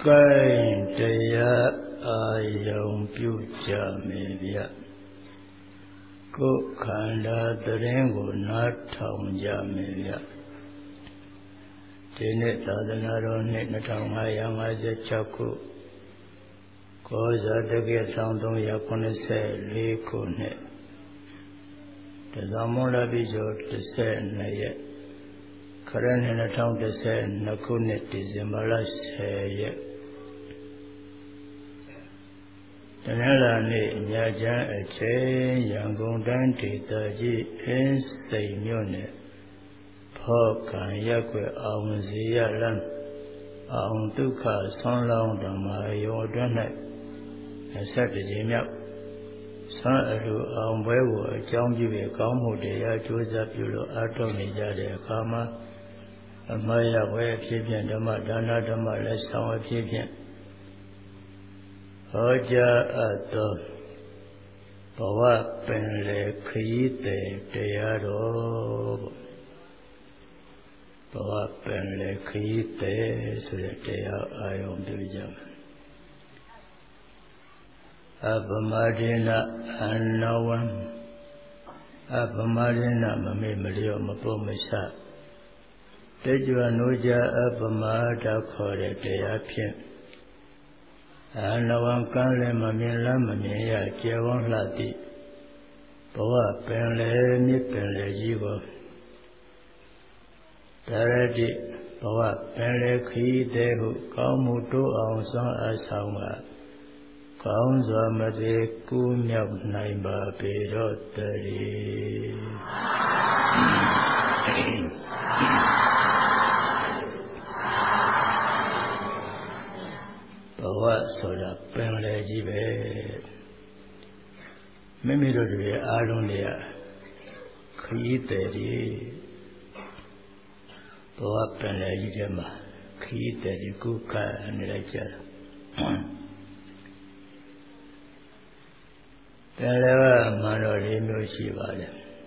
Kain Daya Ayong Puja Media Ko Khanda Tarengo Nathaunja Media Tene Tadanaro Nitnatangayanga Chaku Koza Dege Sandong Yakunese Likune Tazamula Bijo Tese Naye Karan in a town Tese Nakune Tizimala Seye Tanela ni Yajan Eche Yangon Dante Taji Insay Mune Pokan Yakwe Aunzia Lan Aunduka Son Long Dama Yodana Asat Jimyak Son Adu Aumwewo Jambi Kamu de Joza Pulo Ato Nijade Kama Amaya Way Pipian Dama Dana Dama Lesson Pipian Oja Ato Bawa Penle Kite Teado Bawa Penle Kite Suletea Ayon Bijam Abamadina Anawan Abamadina Mami Mario Mapomisa Tejua Nuja Abamada Kore Teapien Anawan Kanle Mamila Mamia Kiawan Lati Bawa Penle Nipenle Jigo Taradi Bawa Penle Kite Kamutu Aunsan Asanga Kaunza Made Kumyak Naimba Pirotari Bawa Soda Penle Jibe Mimido de Alunia Kite Bawa Penle Jima Kite Kuka and Lecture Peleva Manoli Mushivale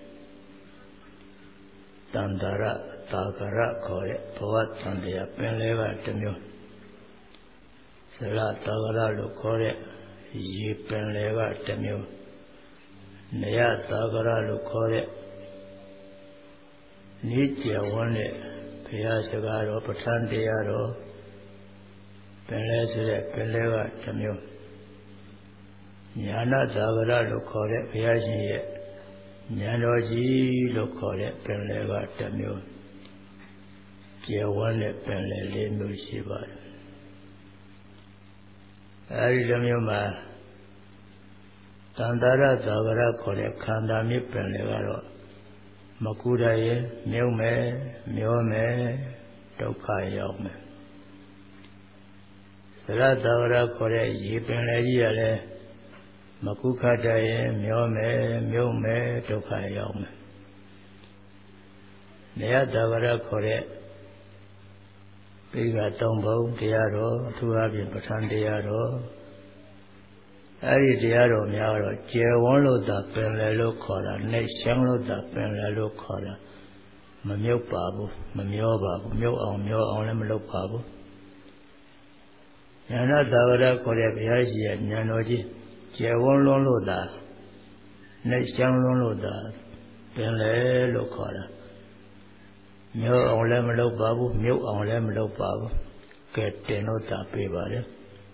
Tandara Takara Kore Pawat Sandia Peleva Temu Sala Tagara Lukore Yi Peleva Temu Naya Tagara Lukore Nitya One Piasagaro Patandiaro Pelesre Peleva Temu Nyana Dagara Lokore Piaji Nyanoji Lokore Penlega Tamu Jewane Penle Mushiba Aridamuma Tandara Dagara Kore Kandami Penlegaro Makuraye Miome Tokai Yome Sara Dagara Kore Yipenle Makukadaye Miome Tokayome Nea Davara Kore Biga Tombo Diaro Tuabi Patan Diaro Ari Diaro Miaro Jewolo da Penlelo Kora Ne Shanglo da Penlelo Kora Mamio Babu Mamio Babu Mio Onlemlo Babu Yana Davara Kore Biaji Nyanoji Jewon Loda, Nation Loda, Penle Locora. Mio on Lemlo Babu, Mio on Lemlo Babu, get Tenota Pibare.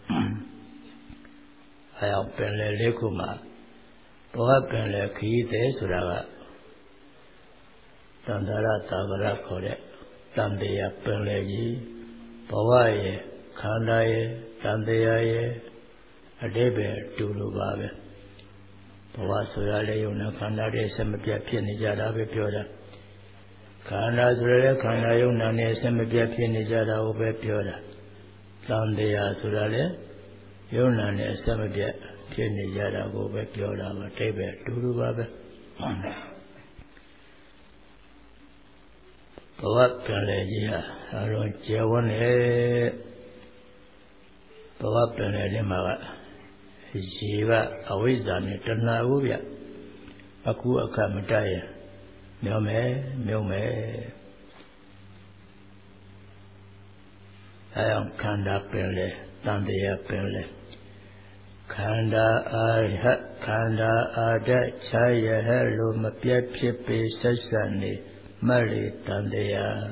I am Penle Lecuma, Poa Penle Kite Suraga, Tandara Tagara Kore, Tandea Penlegi, Poaye, Kandaye, Tandeaye. Adebe Dulu Babe Pawasura Yuna Kanda Semapia Pianijada Pioda Kanda Zure Kanda Yuna Semapia Pianijada Obe Pioda Tandea Surale Yuna Semapia Pianijada Obe Pioda Tebe Dulu Babe Pawat Pelegia Aron Jewane Pawat Pelemaga Jiva Awizan Tana Ubia Aku Akamataya Milme I am Kanda Pele တန်တရားပင်လေခန္ဓာအာဟခန္ဓာအာဒခြားရဟလိုမပြတ်ဖြစ်ပေဆက်ဆက်နေမှတ်လေတန်တရား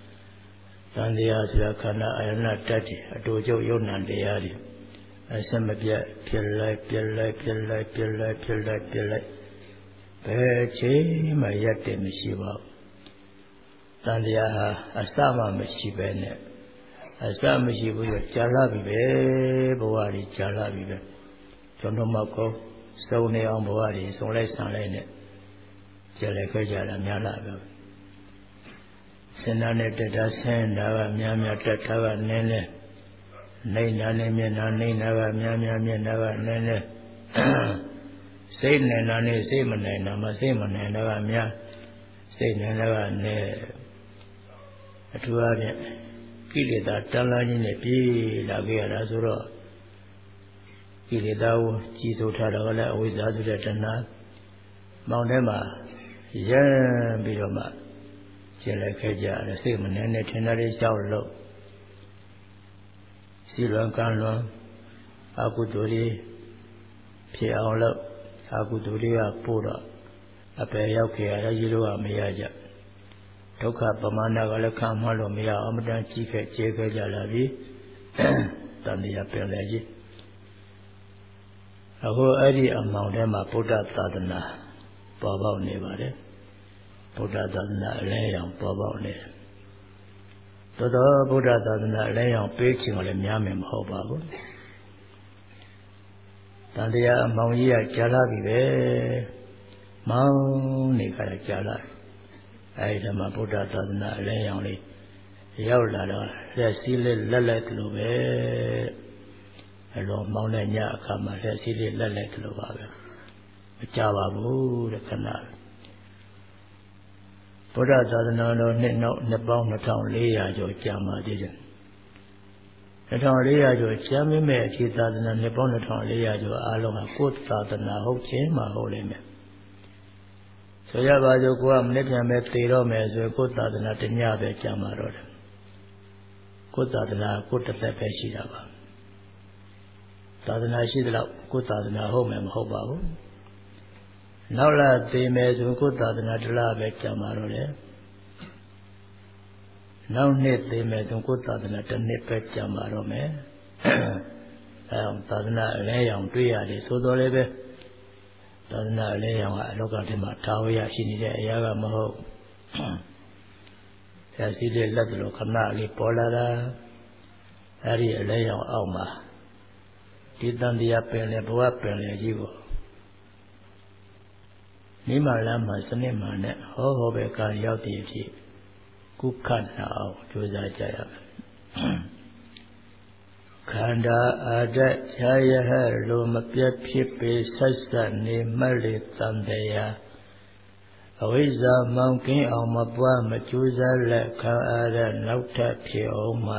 ဆိုတာခန္ဓာအာယနာတတ်တယ်အတူကျုပ်ယုံနာတရားတွေအစမပြတ်ဖြစ်လိုက်ပြက်လိုက်ဖြစ်လိုက်ပြက်လိုက်ဖြစ်လိုက်ပြက်လိုက်ဘယ်ချိန်မှရက်တယ်မရှိပါဘူးတန်တရားဟာအစမှမရှိပဲနဲ့အစမရှိဘူးဆိုကြာလာပြီပဲဘဝကြီးကြာလာပြီပဲကျွန်တော်မကောစုံနေအောင်ဘဝကြီးစုံလိုက်ဆံလိုက်နဲ့ကြာလိုက်ခဲ့ကြတာများလာပဲစင်နာနဲ့တက်တာဆင်းတာကများများတက်တာကနည်းနည်းနေနာနဲ့မျက်နှာနေနာကများများမျက်နှာကနည်းနည်းစိတ်နဲ့နာနဲ့စိတ်မနိုင်တာမှစိတ်မနိုင်တာကများစိတ်နိုင်တာကနည်းအထူးအားဖြင့်ကိလေသာတန်လာခြင်းနဲ့ပြေးလာခဲ့ရတာဆိုတော့ကိလေသာကိုကြီးစိုးထားတာကလည်းအဝိဇ္ဇာဆိုတဲ့တဏှာမောင်ထဲမှာရမ်းပြီးတော့မှကျင်လိုက်ခဲ့ကြတယ်စိတ်မနိုင်နဲ့ထင်တာလေးကြောက်လို့စီလွန်ကံလွန်အကုသိုလ်တွေဖြစ်အောင်လို့အကုသိုလ်တွေကပို့တော့အပယ်ရောက်ခဲ့ရတဲ့ရေလိုကမရကြဒုက္ခပမာဏကလည်းခံမှလို့မရအောင်မတန်ကြီးခဲ့ကျေခဲ့ကြလာပြီတန်တရားပင်လေကြီးအခုအဲ့ဒီအမောင်ထဲမှာဗုဒ္ဓသာသနာပေါ်ပေါက်နေပါတယ်ဗုဒ္ဓသာသနာအလဲရောင်ပေါ်ပေါက်နေတယ်တော်တော်ဗုဒ္ဓသာသနာအလဲရောင်ပေးခြင်းကလည်းများမယ်မဟုတ်ပါဘူးတန်တရားအမောင်ကြီးကကြာလာပြီပဲမောင်နေကြတာကြာလာအဲဒီမှာဗုဒ္ဓသာသနာအလဲရောင်လေးရောက်လာတော့လက်စည်းလေးလက်လိုက်လို့ပဲအလောမောင်းတဲ့ညအခါမှာလက်စည်းလေးလက်လိုက်လို့ပါပဲမကြပါဘူးတဲ့ခဏဗုဒ္ဓသာသနာတော်နှစ်ပေါင်း2400ကျော်ကြာမှသေးတယ်2400ကျော်ကြာမြင့်မဲ့အဖြစ်သာသနာနှစ်ပေါင်း2400ကျော်အားလုံးကကိုယ်သာသနာဟုတ်ခြင်းမှဟုတ်လိမ့်မယ်ဆိုရပါစို့ကိုကမနေ့ပြန်ပဲသေတော့မယ်ဆိုရင်ကိုယ်သာသနာတညပဲကြာမှတော့တယ်ကိုယ်သာသနာကိုယ်တစ်သက်ပဲရှိတာပါသာသနာရှိသလောက်ကိုယ်သာသနာဟုတ်မယ်မဟုတ်ပါဘူးနောက်လာသေမယ်ဆိုကိုယ်သာသနာတလားပဲကြာမှတော့တယ်နောက်နှစ်သေမယ်ဆိုကိုယ်သာသနာတစ်နှစ်ပဲကြာမှတော့မယ်အဲအောင်သာသနာအလဲရောင်တွေ့ရတယ်ဆိုတော့လည်းပဲသာသနာအလဲရောင်ကအလောကထဲမှာထာဝရရှိနေတဲ့အရာကမဟုတ်ဆရာစီလေးလက်တော်ခဏလေးပေါ်လာတာအဲ့ဒီအလဲရောင်အောက်မှာဒီတန်တရားပင်လေဘဝပင်လေကြီးကိုနိမလမ်းမှာစနစ်မှနဲ့ဟောပဲကရောက်တည်ဖြစ်ကုခတ်နာအောင်ကြိုးစားကြရမယ်ခန္ဓာအာဒခြားရဟလိုမပြတ်ဖြစ်ပေဆက်ဆက်နေမှတ်လေတန်တရားအဝိဇ္ဇာမောင်ကင်းအောင်မပွားမကြိုးစားလက်ခံအားရနောက်ထပ်ဖြစ်အောင်မှာ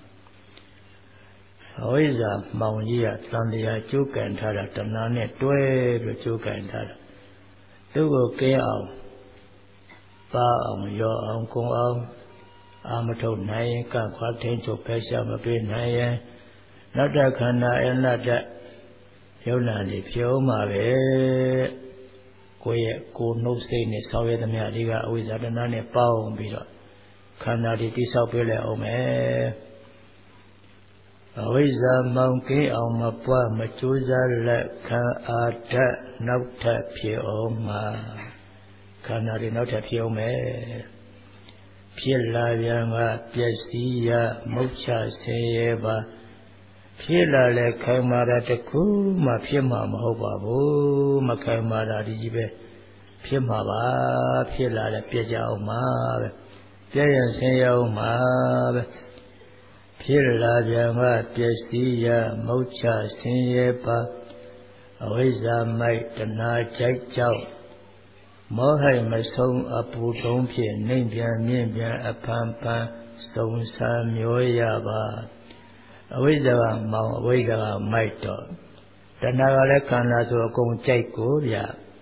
အဝိဇ္ဇာမောင်ကြီးကတန်တရားကြိုးကန်ထားတာတဏှာနဲ့တွဲပြီးကြိုးကန်ထားတာသူ့ကိုကင်းအောင်ပါအောင်ရောအောင်ကုံအောင်အာမထုတ်နိုင်ရင်ကခွားထင်းချုပ်ဖဲရှားမပေးနိုင်ရင်နောက်တခန္ဓာအနတ္တယုံနာနေဖြုံးမှာပဲကိုယ့်ရဲ့ကိုယ်နှုတ်စိတ်နဲ့ဆောင်ရသမျှတွေကအဝိဇ္ဇာတဏှာနဲ့ပေါင်းပြီးတော့ခန္ဓာတွေတိဆောက်ပေးလိုက်အောင်မယ်အဝိဇ္ဇာမောင်ကင်းအောင်မပွားမကြိုးစားလက်ခံအားဓာတ်နောက်ထပ်ဖြစ်အောင်မှာခန္ဓာတွေနောက်ထပ်ဖြစ်အောင်မယ်ဖြစ်လာပြန်ကပျက်စီးရမုတ်ချဆင်းရဲပါဖြစ်လာလဲခိုင်မာတာတခုမှဖြစ်မှာမဟုတ်ပါဘူးမခိုင်မာတာဒီကြီးပဲဖြစ်မှာပါဖြစ်လာလဲပြည့်ကြအောင်ပါပဲပြည့်ရင်ဆင်းရဲအောင်ပါပဲဖြစ်လာပြန်ကပျက်စီးရမုတ်ချဆင်းရဲပါအဝိဇ္ဇာမိုက်တဏှာကြိုက်ကြောက်မောဟိမဆုံးအပူတုံးဖြင့်နှိမ့်ပြန်မြင့်ပြန်အဖန်ဖန်စုံစမ်းမျိုးရပါအဝိဇ္ဇာကမောင်အဝိဇ္ဇာကမိုက်တော့တဏှာကလည်းခန္ဓာဆိုအကုန်ကြိုက်ကိုဗျ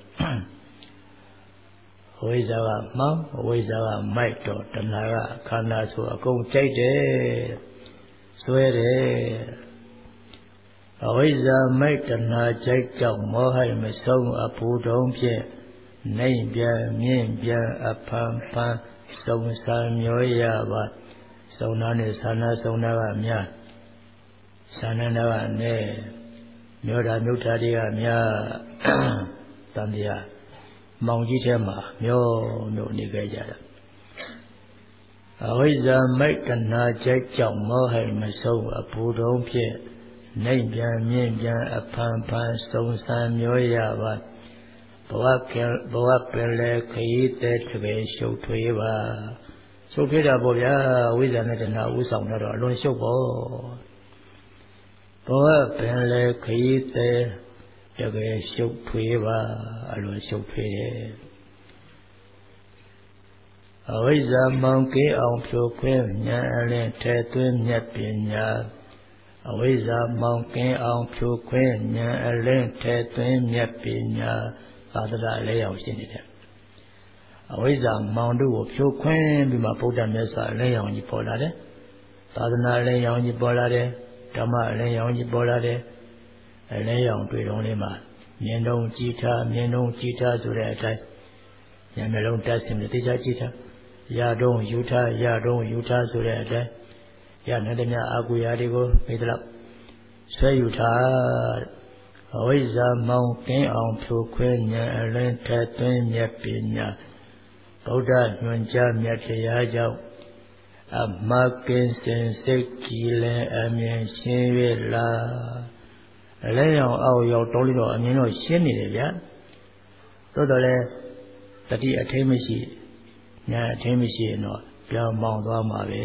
အဝိဇ္ဇာကမောင်အဝိဇ္ဇာကမိုက်တော့တဏှာကခန္ဓာဆိုအကုန်ကြိုက်တယ်စွဲတယ်အဝိဇ္ဇာမိတ်တဏှာကြိုက်ကြောင့်မောဟိမဆုံးအပူတုံးဖြင့်နှိမ့်ပြန်မြင့်ပြန်အဖန်ဖန်စုံစမ်းမျောရပါစုံနာနဲ့ဆန္ဒစုံနာကများဆန္ဒနာကနဲ့မျောတာမြုပ်တာတွေကများတန်တရားမောင်ကြီးထဲမှာမျောနေကြကြတာအဝိဇ္ဇာမိတ်တဏှာကြိုက်ကြောင့်မောဟိမဆုံးအပူတုံးဖြင့်နှိမ့်ပြန်မြင့်ပြန်အဖန်ဖန်စုံစမ်းမျောရပါဘဝပင်လေခရီးတဲ့တကယ်ရှုပ်ထွေးပါရှုပ်ထွေးတာပေါ့ဗျာဝိဇ္ဇာနဲ့တဏှာဥဆောင်တော့အလွန်ရှုပ်ပေါ့ဘဝပင်လေခရီးတဲ့တကယ်ရှုပ်ထွေးပါအလွန်ရှုပ်ထွေးတယ်အဝိဇ္ဇာမောင်ကေးအောင်ဖြိုခွင်းဉာဏ်အလင်းထဲသွင်းမြတ်ပညာအဝိဇ္ဇာမောင်ကင်းအောင်ဖြိုခွင်းဉာဏ်အလင်းထဲသွင်းမြတ်ပညာသာသနာလေးအောင်ရှိနေတယ်အဝိဇ္ဇာမောင်တို့ကိုဖြိုခွင်းပြီးမှဗုဒ္ဓမြတ်စွာအလင်းရောင်ကြီးပေါ်လာတယ်သာသနာအလင်းရောင်ကြီးပေါ်လာတယ်ဓမ္မအလင်းရောင်ကြီးပေါ်လာတယ်အလင်းရောင်တွေ့တော်လေးမှာမြင်တော့ကြည်ထားမြင်တော့ကြည်ထားဆိုတဲ့အတိုင်းဉာဏ်နှလုံးတက်စင်တဲ့တရားကြည်ထားရတော့ယူထားရတော့ယူထားဆိုတဲ့အတိုင်းရနေတဲ့မြအာကူရာတွေကိုမေတ္တာဆွဲယူထားအဝိဇ္ဇာမောင်ကင်းအောင်ဖြိုခွင်းဉာဏ်အလင်းထက်သွင်းမြတ်ပညာဗုဒ္ဓညွှန်ကြားမြတ်တရားကြောင့်အမကင်းစင်စိတ်ကြည်လင်အမြင်ရှင်း၍လာအလင်းရောင်အောက်ရောက်တော်လို့အမြင်တော့ရှင်းနေတယ်ဗျာသို့တော်လည်းတတိအထိမရှိဉာဏ်အထိမရှိရင်တော့ပြောင်းမောင်းသွားမှာပဲ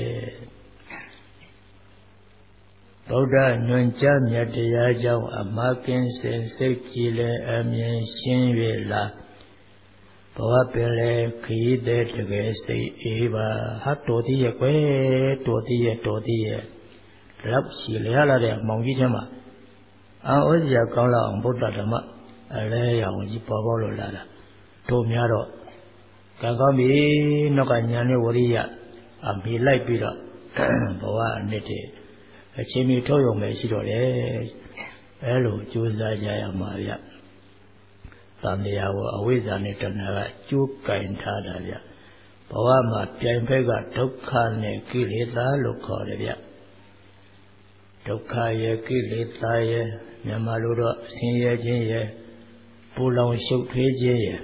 ဗုဒ္ဓညွှန်ကြားမြတ်တရားကြောင့်အမကင်းစင်စိတ်ကြည်လင်အမြင်ရှင်း၍လာဘဝပင်လေခရီးတဲ့တကယ်စိတ်အေးပါဟာတော်သေးရဲ့ကွယ်တော်သေးရဲ့လောက်ရှိလျားလာတဲ့မောင်ကြီးချင်းမှာအာဩဇရာကောင်းလောက်အောင်ဗုဒ္ဓဓမ္မအလဲရောင်ကြီးပေါ်ပေါ်လို့လာတာတို့များတော့ကံကောင်းပြီနောက်ကညာနဲ့ဝရိယအမိလိုက်ပြီးတော့ဘဝအနှစ်တည်းအချင်းမီထုတ်ရုံပဲရှိတော့တယ်အဲလိုကြိုးစားကြရမှာဗျသံတရားကိုအဝိဇ္ဇာနဲ့တဏှာကကြိုးကင်ထားတာဗျဘဝမှာပြိုင်ဖက်ကဒုက္ခနဲ့ကိလေသာလို့ခေါ်တယ်ဗျဒုက္ခရဲ့ကိလေသာရဲ့မြန်မာလိုတော့ဆင်းရဲခြင်းရဲ့ပူလောင်ရှုပ်ထွေးခြင်းရဲ့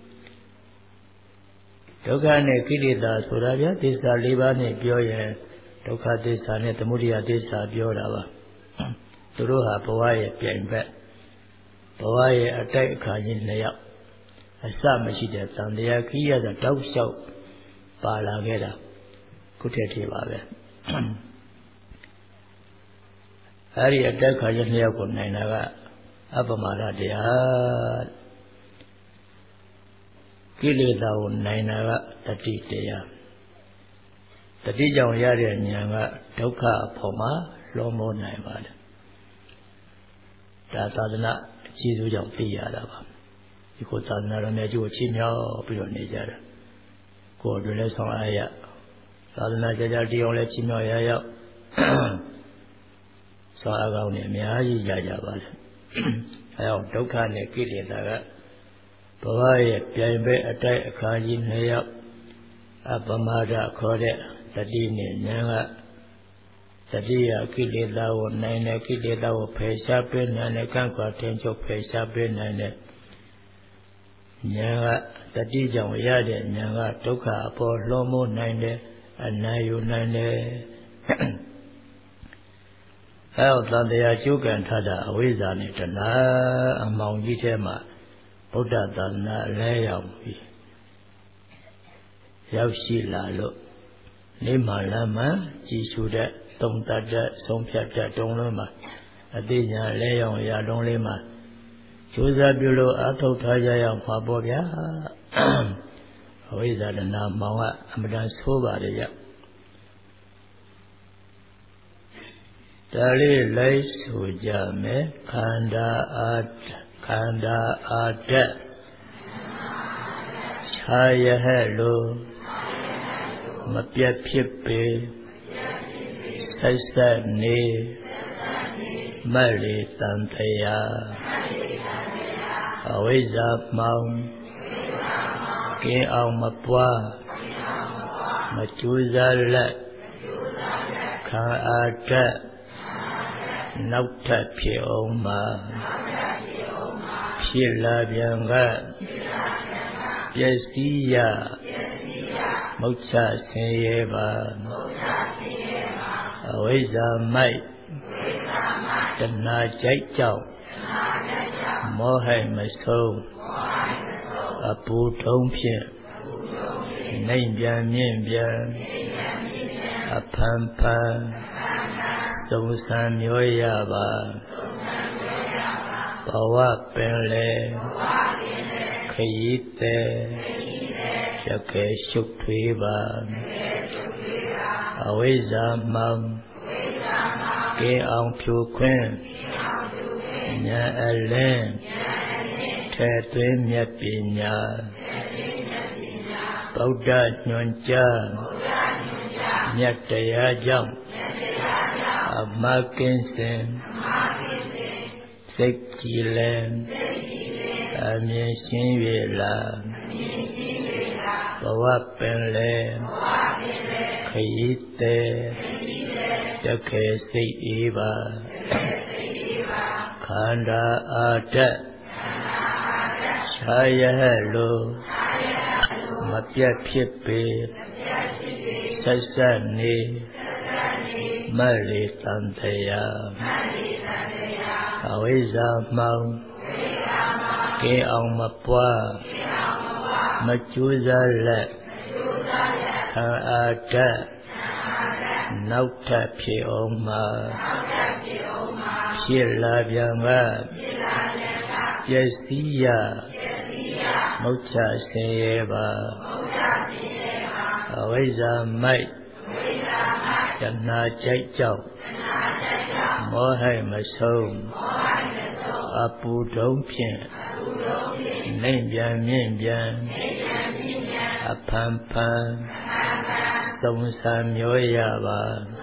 ဒုက္ခနဲ့ကိလေသာဆိုတာဗျသစ္စာ၄ပါးနဲ့ပြောရင်ဒုက္ခသစ္စာနဲ့သမုဒယသစ္စာပြောတာပါသူတို့ဟာဘဝရဲ့ပြိုင်ဘက်ဘဝရဲ့အတိုက်အခါကြီးနှစ်ယောက်အစမရှိတဲ့သံတရားခီးရတဲ့တောက်လျှောက်ပါလာခဲ့တာခုတည်းတည်းပါပဲအဲဒီအတိုက်အခါကြီးနှစ်ယောက်ကိုနိုင်တာကအပမာဒတရားကိလေသာကိုနိုင်တာကတတိတရားတတိကြောင့်ရတဲ့ဉာဏ်ကဒုက္ခအဖို့မှာလွန်မိုးနိုင်ပါတယ်ဒါသာသနာအကျိုးစုကြောင့်သိရတာပါဒီကိုသာသနာတော်များကျိုးချင်းမြောက်ပြီးတော့နေကြတာကိုယ်တို့လည်းဆောင်အားရသာသနာကြကြတရားလည်းချင်းမြောက်ရရောက်ဆောင်အားကောင်းနေအများကြီးရကြပါလေအဲအောင်ဒုက္ခနဲ့ကိလေသာကဘဝရဲ့ပြိုင်ပဲအတိုက်အခါကြီးနှစ်ယောက်အပမဒခေါ်တဲ့တတိနဲ့ဉာဏ်ကတတိယကိလေသာကိုနိုင်တဲ့ကိလေသာကိုဖယ်ရှားပေးနိုင်တဲ့ကံကွာထင်ချုပ်ဖယ်ရှားပေးနိုင်တဲ့ဉာဏ်ကတတိကြောင့်ရတဲ့ဉာဏ်ကဒုက္ခအပေါ်လွှမ်းမိုးနိုင်တဲ့အနံ့ယူနိုင်တဲ့အဲတော့သံတရားကျုပ်ကံထတာအဝိဇ္ဇာနဲ့တဏှာအမောင်ကြီးထဲမှာဗုဒ္ဓသာသနာလဲရောက်ပြီးရောက်ရှိလာလို့နေမှလမ်းမှကြည်ရှုတဲ့သုံးတတ်တဲ့ဆုံးဖြတ်တဲ့တုံးလုံးမှာအသိဉာဏ်လဲရောက်ရလုံးလေးမှာကျိုးစားပြုလို့အထောက်ထားကြရအောင်ပါပေါ့ဗျာအဝိဇ္ဇာတဏှာမောင်ကအမှန်တန်ဆိုးပါတယ်ဗျဒါလေးလိုက်ဆိုကြမယ်ခန္ဓာအာဓာတ်ခြားရဟဲ့လို့မပြတ်ဖြစ်ပေဆက်ဆက်နေမတ်လေတန်တရားအဝိဇ္ဇာမောင်ကင်းအောင်မပွားမကြိုးစားလက်ခံအားတတ်နောက်ထပ်ဖြစ်အောင်မှာဖြစ်လာပြန်ကပျက်စီးရမုတ်ချဆင်းရဲပါအဝိဇ္ဇာမိုက်တဏှာကြိုက်ကြောင့်မောဟမဆုံးအပူထုံးဖြင့်နှိမ်ပြန်မြင့်ပြန်အဖန်ဖန်သုံးဆံမျိုးရပါဘဝပင်လေခရီးသည်ရကေရှုပ်ထွေးပါအဝိဇ္ဇာမောင်ကင်းအောင်ဖြူခွင်းဉာဏ်အလင်းထဲသွင်းမြတ်ပညာဗုဒ္ဓညွှန်ကြားမြတ်တရားကြောင့်အမကင်းစင်စိတ်ကြည်လင်အမြင်ရှင်း၍လာဘဝပင်လေခရီးသည်တခေစိတ်အေးပါခန္ဓာအာတတ်ရှားရလို့မပြတ်ဖြစ်ပေဆက်ဆက်နေမတ်လေတန်တရားအဝိဇ္ဇာမောင်ကင်းအောင်မပွားမကြိုးစားလက်ခံအားတတ်နောက်ထပ်ဖြစ်အောင်မှာဖြစ်လာပြန်ကပျက်စီးရမုတ်ချဆင်းရဲပါအဝိဇ္ဇာမိုက်တဏှာကြိုက်ကြောင့်မောဟမဆုံးအပူထုံးဖြင့်နှိမ်ပြန်မြင့်ပြန်အဖန်ဖန်သုံးဆံမျိုးရပါ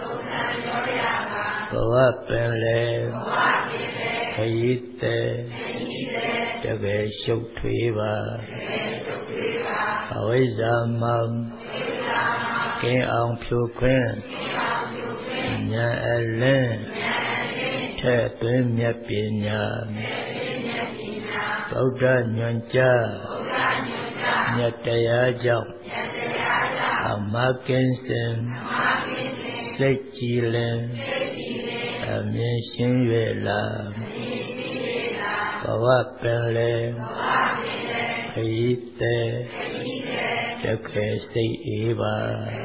ဘဝပင်လေခရီးသည်တကယ်ရှုပ်ထွေးပါအဝိဇ္ဇာမောင်ကင်းအောင်ဖြူခွင်းဉာဏ်အလင်းထဲသွင်းမြတ်ပညာဗုဒ္ဓညွှန်ကြားမြတ်တရားကြောင့်အမကင်းစင်စိတ်ကြည်လင်အမြင်ရှင်း၍လာဘဝပင်လေခရီးသည်တခေစိတ်အေးပါ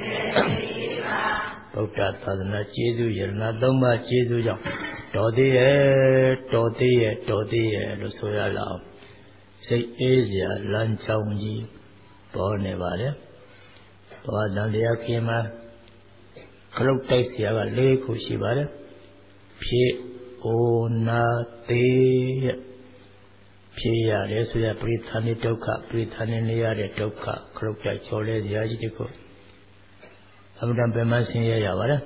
ဗုဒ္ဓသာသနာကျေးဇူးယရဏသုံးပါးကျေးဇူးကြောင့်တော်သေးရဲ့တော်သေးရဲ့တော်သေးရဲ့လို့ဆိုရလောက်စိတ်အေးစရာလမ်းကြောင်းကြီးပေါ်နေပါတယ်။ဘာတန်တရားခင်းမှာခလုတ်တိုက်စရာက၄ခုရှိပါတယ်။ဖြစ်အိုနာသေးရဲ့ဖြစ်ရတယ်ဆိုရပရိသဏိဒုက္ခပရိသဏိနေရတဲ့ဒုက္ခခလုတ်တိုက်ချော်လဲစရာကြီးတခုအမှန်တန်ပင်မဆင်းရဲရပါတယ်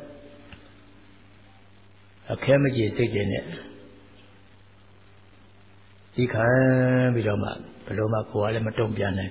အခဲမကြီးစိတ်တွေနဲ့ဒီခံပြီးတော့မှဘယ်လိုမှကိုယ်ကလည်းမတုံ့ပြန်နိုင်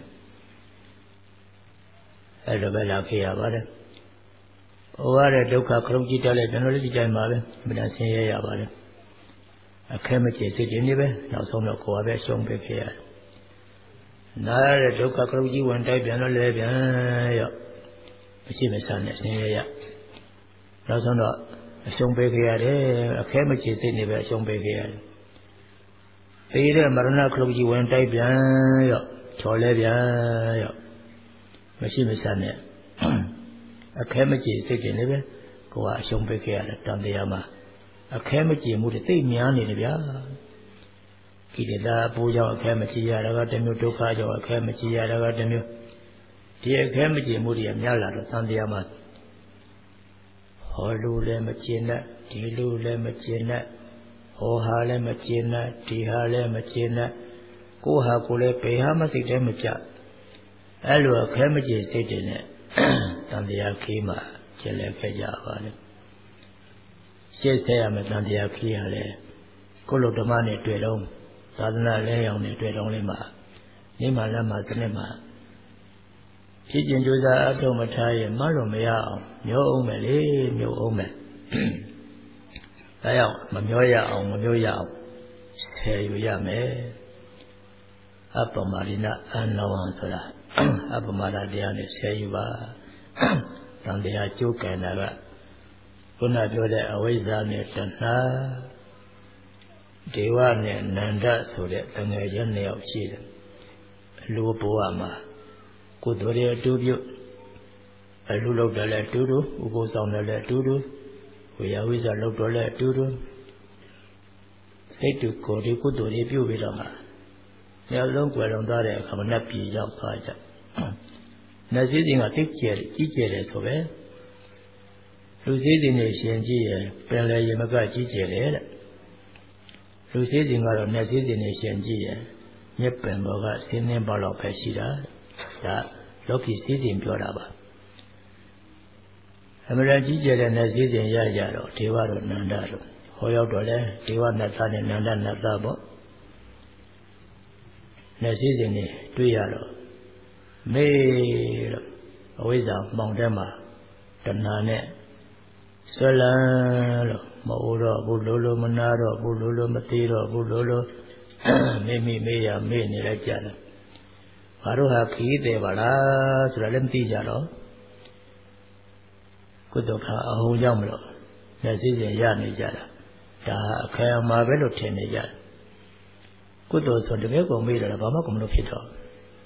အဲ့လိုပဲလာခဲ့ရပါတယ်ဟိုရတဲ့ဒုက္ခခလုံးကြည့်တက်လဲကျွန်တော်လည်းဒီတိုင်းပါပဲအမှန်တန်ဆင်းရဲရပါတယ်အခဲမကြီးစိတ်တွေနေပဲနောက်ဆုံးတော့ကိုယ်ကပဲရှုံးပေးခဲ့ရတယ်နားရတဲ့ဒုက္ခခလုံးကြီးဝင်တိုက်ပြန်တော့လဲပြန်ရောမရှိမဆန်နဲ့ဆင်းရဲရနောက်ဆုံးတော့အရှုံးပေးခဲ့ရတယ်အခဲမချေစိတ်နေပဲအရှုံးပေးခဲ့ရတယ်ပေတဲ့မရဏခလုတ်ကြီးဝင်တိုက်ပြန်ရောချော်လဲပြန်ရောမရှိမဆန်နဲ့အခဲမချေစိတ်တွေနေပဲကိုကအရှုံးပေးခဲ့ရတယ်တန်တရားမှာအခဲမချေမှုတွေသိများနေတယ်ဗျာကိလေသာအပူကြောင့်အခဲမချေရတာကတစ်မျိုးဒုက္ခကြောင့်အခဲမချေရတာကတစ်မျိုးဒီအခဲမချေမှုတွေများလာတော့တန်တရားမှာဟောလူလည်းမကျင်နဲ့ဒီလူလည်းမကျင်နဲ့ဟောဟာလည်းမကျင်နဲ့ဒီဟာလည်းမကျင်နဲ့ကိုဟာကိုလည်းဘယ်ဟာမှစိတ်ထဲမကြအဲ့လိုအခဲမကျင်စိတ်တွေနဲ့တန်တရားခီးမှာကျင်လည်ခဲ့ကြပါလေရှေ့ဆက်ရမယ်တန်တရားခီးဟာလေကိုလိုဓမ္မနဲ့တွေ့တော့သာသနာလဲရောင်နဲ့တွေ့တော့လေးမှာနေမှလမ်းမှာစနစ်မှာဖြစ်ကျင်ကြိုးစားအထုံးမထားရင်မလို့မရအောင်မျိုးအောင်မယ်လေမျိုးအောင်မယ်ဒါကြောင့်မမျိုးရအောင်မမျိုးရအောင်ဆယ်ယူရမယ်အပမရိဏအနောဝံဆိုတာအပမရတရားနဲ့ဆယ်ယူပါတန်တရားကျိုးကံတာကခုနပြောတဲ့အဝိဇ္ဇာနဲ့တဏှာဒေဝနဲ့နန္ဒဆိုတဲ့တငယ်ချင်းနှစ်ယောက်ရှိတယ်အလိုဘဝမှာကုသိုလ်တွေအတူပြုအလူလောက်တယ်လည်းအတူတူဥပုသ်ဆောင်တယ်လည်းအတူတူဝိယဝိဇ္ဇာလောက်တော့လည်းအတူတူစိတ်တူကိုယ်ဒီကုသိုလ်တွေပြုပြီးတော့မှမျက်လုံးကွယ်လုံးသားတဲ့အခါမှာနတ်ပြည်ရောက်သွားကြနတ်စည်းစိမ်ကတိကျကြီးကျယ်တယ်ဆိုပဲလူစည်းစိမ်နဲ့ရှင်ကြည့်ရင်ပင်လေရေမကကြီးကျယ်တယ်တဲ့လူစည်းစိမ်ကတော့နတ်စည်းစိမ်နဲ့ရှင်ကြည့်ရင်မြက်ပင်ဘောကဆင်းနှင်းပါတော့ပဲရှိတာဒါလောကီစည်းစိမ်ပြောတာပါအမှန်တကြီးကျယ်တဲ့နတ်စည်းစိမ်ရကြတော့ဒေဝတို့နန္ဒတို့ဟောရောက်တော့လဲဒေဝနတ်သားနဲ့နန္ဒနတ်သားပေါ့နတ်စည်းစိမ်နဲ့တွေ့ရတော့မေးတော့အဝိဇ္ဇာမှောင်ထဲမှာတဏှာနဲ့ဆွလန်းလို့မအိုတော့ဘူးလိုလိုမနာတော့ဘူးလိုလိုမသေးတော့ဘူးလိုလိုမေးရမေးနေလိုက်ကြတယ်ဘာလို့ဟာခီးတယ်ပါလားဆိုတာလည်းမသိကြတော့ကုသခအဟုံကြောင့်မလို့မျက်စိစဉ်ရနေကြတာဒါအခဲအမှာပဲလို့ထင်နေကြတယ်ကုသိုလ်ဆိုတကယ်ကိုမေးတော့ဘာမှမလို့ဖြစ်တော့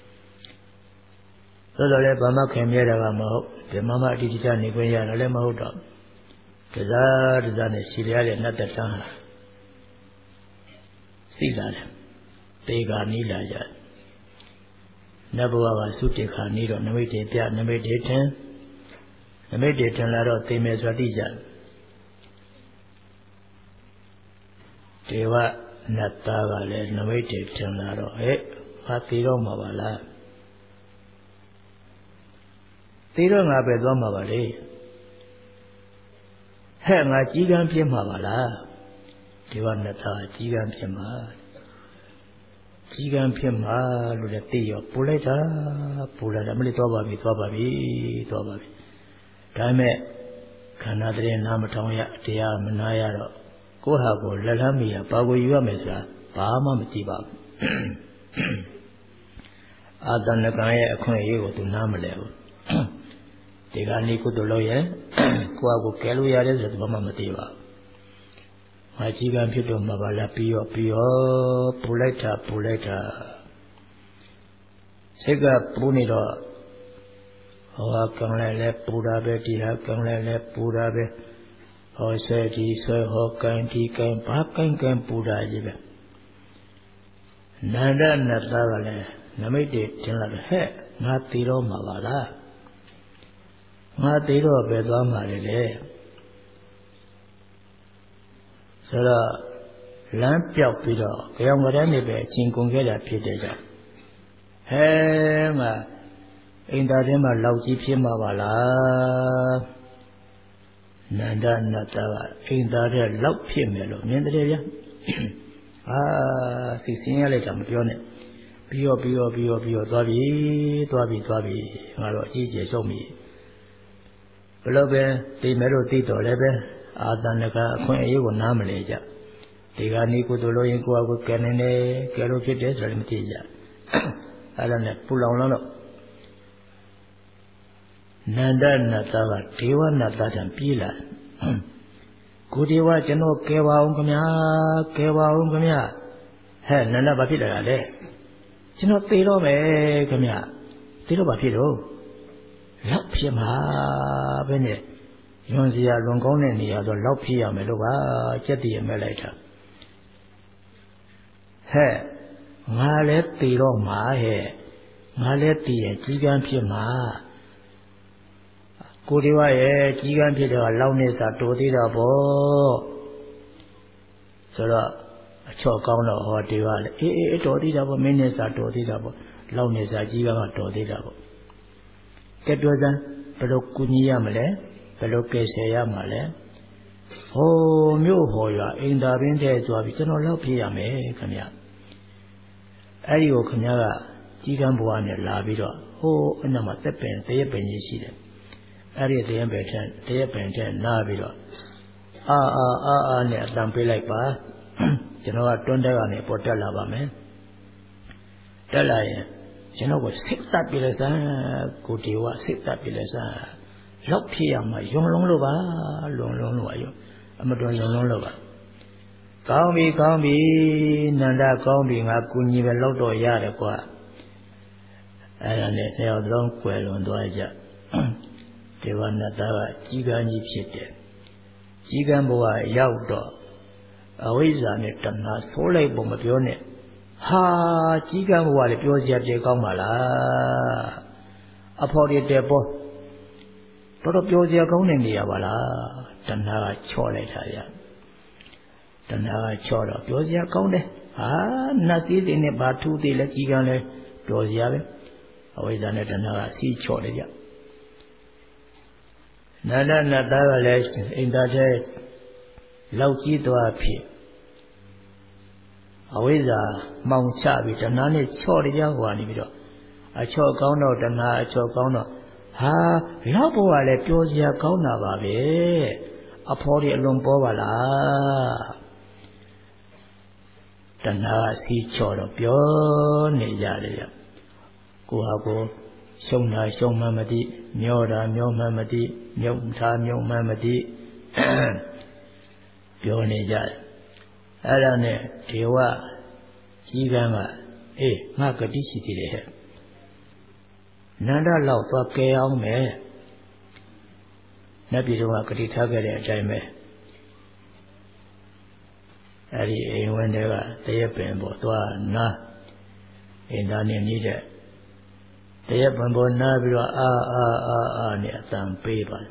ဆိုတော့လည်းဘာမှခင်မြဲတာကမဟုတ်ဒီမှအတိအကျနေခွင့်ရတယ်လည်းမဟုတ်တော့တစားနဲ့ရှိရတဲ့နတ်တန်းဟာသိလာတယ်တေဂာနီးလာကြနတ်ဘဝကသုတေခာနီးတော့နမိတ်တေပြနမိတ်တေထင်နမိတ်တေထင်လာတော့သိမယ်ဆိုသိကြဒေဝနတ်သားကလည်းနမိတ်တေထင်လာတော့ဟဲ့ဟာသိတော့မှာပါလားသိတော့ငါပဲသွားမှာပါလေဟဲ့ငါကြီးကန်းပြင်းမှာပါလားဒေဝနတ်သားကြီးကန်းပြင်းမှာကြီးကန်းဖြစ်မှာလို့လည်းသိရောပူလိုက်တာမလေးသွားပါပြီဒါပေမဲ့ခန္ဓာတည်းနာမထောင်ရတရားမနာရတော့ကိုယ့်ဟာကိုလက်လန်းမီရပါကိုယူရမယ်ဆိုတာဘာမှမကြည့်ပါဘူးအာတဏကံရဲ့အခွင့်အရေးကိုသူနားမလဲဘူးဒီကနေ့ကုသိုလ်လုပ်ရင်ကိုယ့်ဟာကိုကယ်လို့ရတယ်ဆိုတော့ဘာမှမသိပါဘူးမကြီးကံဖြစ်တော့မှာပါလားပြီးရောပူလိုက်တာစိတ်ကပူနေတော့ဟောကံလည်းပူတာပဲဒီဟာကံလည်းပူတာပဲဟောဆွဲဒီဆွဲဟောကံဒီကံဘာကံပူတာကြီးပဲနန္ဒနတ်သားကလည်းနမိတ်တွေထင်လာတယ်ဟဲ့ငါတည်တော့မှာပါလားငါတည်တော့ပဲသွားမှာလေဆိုတော့လမ်းပြောက်ပြီးတော့ကြောင်ကလေးနေပဲအချင်းကုန်ခဲ့တာဖြစ်တဲ့ကြောင့်ဟဲငါအိမ်သားထဲမှာလောက်ကြီးဖြစ်မှာပါလားနန္ဒနတ်သားကအိမ်သားထဲလောက်ဖြစ်မယ်လို့မြင်တယ်ဗျာစိတ်ဆင်းရဲလိုက်တာမပြောနဲ့ပြီးရောသွားပြီငါတော့အကြီးကျယ်ရှုံးပြီဘယ်လိုပဲသိမယ်လို့သိတော်လည်းပဲအာတဏကအခွင့်အရေးကိုနားမလဲကြဒီကနေ့ကုသိုလ်လို့ရင်ကိုယ့်အကိုကဲနေတယ်ကဲလို့ဖြစ်တယ်ဆိုလည်းမသိကြအဲ့ဒါနဲ့ပူလောင်တော့နန္ဒနတ်သားကဒေဝနတ်သားတံပြေးလာကိုဒေဝကျွန်တော်ကဲပါအောင်ခင်ဗျာဟဲ့နန္ဒဘာဖြစ်လာတာလဲကျွန်တော်သေတော့မယ်ခင်ဗျသေတော့ဘာဖြစ်တော့လောက်ဖြစ်မှာပဲနဲ့လွန်စရာလွန်ကောင်းတဲ့နေရာတော့လောက်ဖြစ်ရမယ်လို့ပါစက်တည်ရမဲ့လိုက်တာဟဲ့ငါလည်းသေတော့မှာဟဲ့ငါလည်းသေရင်ကြီးကန်းဖြစ်မှာကိုဒီဝရဲ့ကြီးကန်းဖြစ်တော့လောက်နေစာတော်သေးတာပေါ့ဆိုတော့အချော့ကောင်းတော့ဟောဒီဝလည်းအေးတော်သေးတာပေါ့မင်းနေစာတော်သေးတာပေါ့လောက်နေစာကြီးကန်းကတော်သေးတာပေါ့ကဲပြောစမ်းဘယ်လိုကူညီရမလဲဘယ်လိုကယ်ဆယ်ရမှာလဲဟိုမြို့ဟော်ရွာအိမ်သာပင်ထဲသွားပြီးကျွန်တော်လောက်ဖြစ်ရမယ်ခင်ဗျအဲ့ဒီကိုခင်ဗျားကကြီးကန်းဘွားနဲ့လာပြီးတော့ဟိုအနက်မှာတက်ပင်တရက်ပင်ကြီးရှိတယ်အဲ့ဒီတရက်ပင်ထဲနားပြီးတော့အာနဲ့အတန်ပေးလိုက်ပါကျွန်တော်ကတွန်းတက်ကနေပေါ်တက်လာပါမယ်တက်လာရင်ကျွန်တော်ကိုစစ်တပ်ပြလဲစမ်းကိုဒီဝစစ်တပ်ပြလဲစမ်းလောက်ဖြစ်ရမှာယုံလုံးလို့ပါလုံလုံးလို့ပါယုံအမတော်ယုံလုံးလို့ပါကောင်းပြီနန္ဒကောင်းပြီငါကုညီပဲလောက်တော့ရတယ်ကွာအဲ့ဒါနဲ့တယောက်လုံးကွယ်လွန်သွားကြဒေဝနတ်သားကကြီးကန်းကြီးဖြစ်တယ်ကြီးကန်းဘဝရောက်တော့အဝိဇ္ဇာနဲ့တဏှာဆိုးလိုက်ပုံမပြောနဲ့ဟာကြီးကန်းဘဝလည်းပြောစရာတည်းကောင်းပါလားအဖော်ရတဲ့ပေါ်တော်ပြောစရာကောင်းတဲ့နေရာပါလားတဏှာကချော့လိုက်တာရတဏှာကချော့တော့ပြောစရာကောင်းတယ်ဟာနတ်သေးသေးနဲ့ဘာထူးသေးလဲကြီးကန်းလဲပြောစရာပဲအဝိဇ္ဇာနဲ့တဏှာကစီးချော့လိုက်ကြနန္ဒနတ်သားကလည်းအိမ်သားတဲ့လောက်ကြီးသွားဖြစ်အဝိဇ္ဇာမောင်ချပြီးတဏှာနဲ့ချော့ကြဟွာနေပြီးတော့အချော့ကောင်းတော့တဏှာအချော့ကောင်းတော့ဟာလောက်ဘဝလည်းပြောစရာကောင်းတာပါပဲအဖော်တွေအလွန်ပေါ်ပါလားတဏှာစီးချော့တော့ပြောနေကြတယ်ဗျကိုဟာကိုရှုံတာရှုံမှမသိမျောတာမျောမှမသိမြုံတာမြုံမှမသိပြောနေကြတယ်အဲ့ဒါနဲ့ဒေဝကြီးကန်းကအေးငါဂတိရှိသေးတယ်ဟဲ့နန္ဒလောက်သွားကဲအောင်မယ်နတ်ပြည်တော်ကဂတိထားခဲ့တဲ့အတိုင်းပဲအဲ့ဒီအိမ်ဝင်တွေကတရက်ပင်ပေါ်သွားနားအိမ်သားနဲ့နေတဲ့တရက်ပင်ပေါ်နားပြီးတော့အာနဲ့အတန်ပေးပါ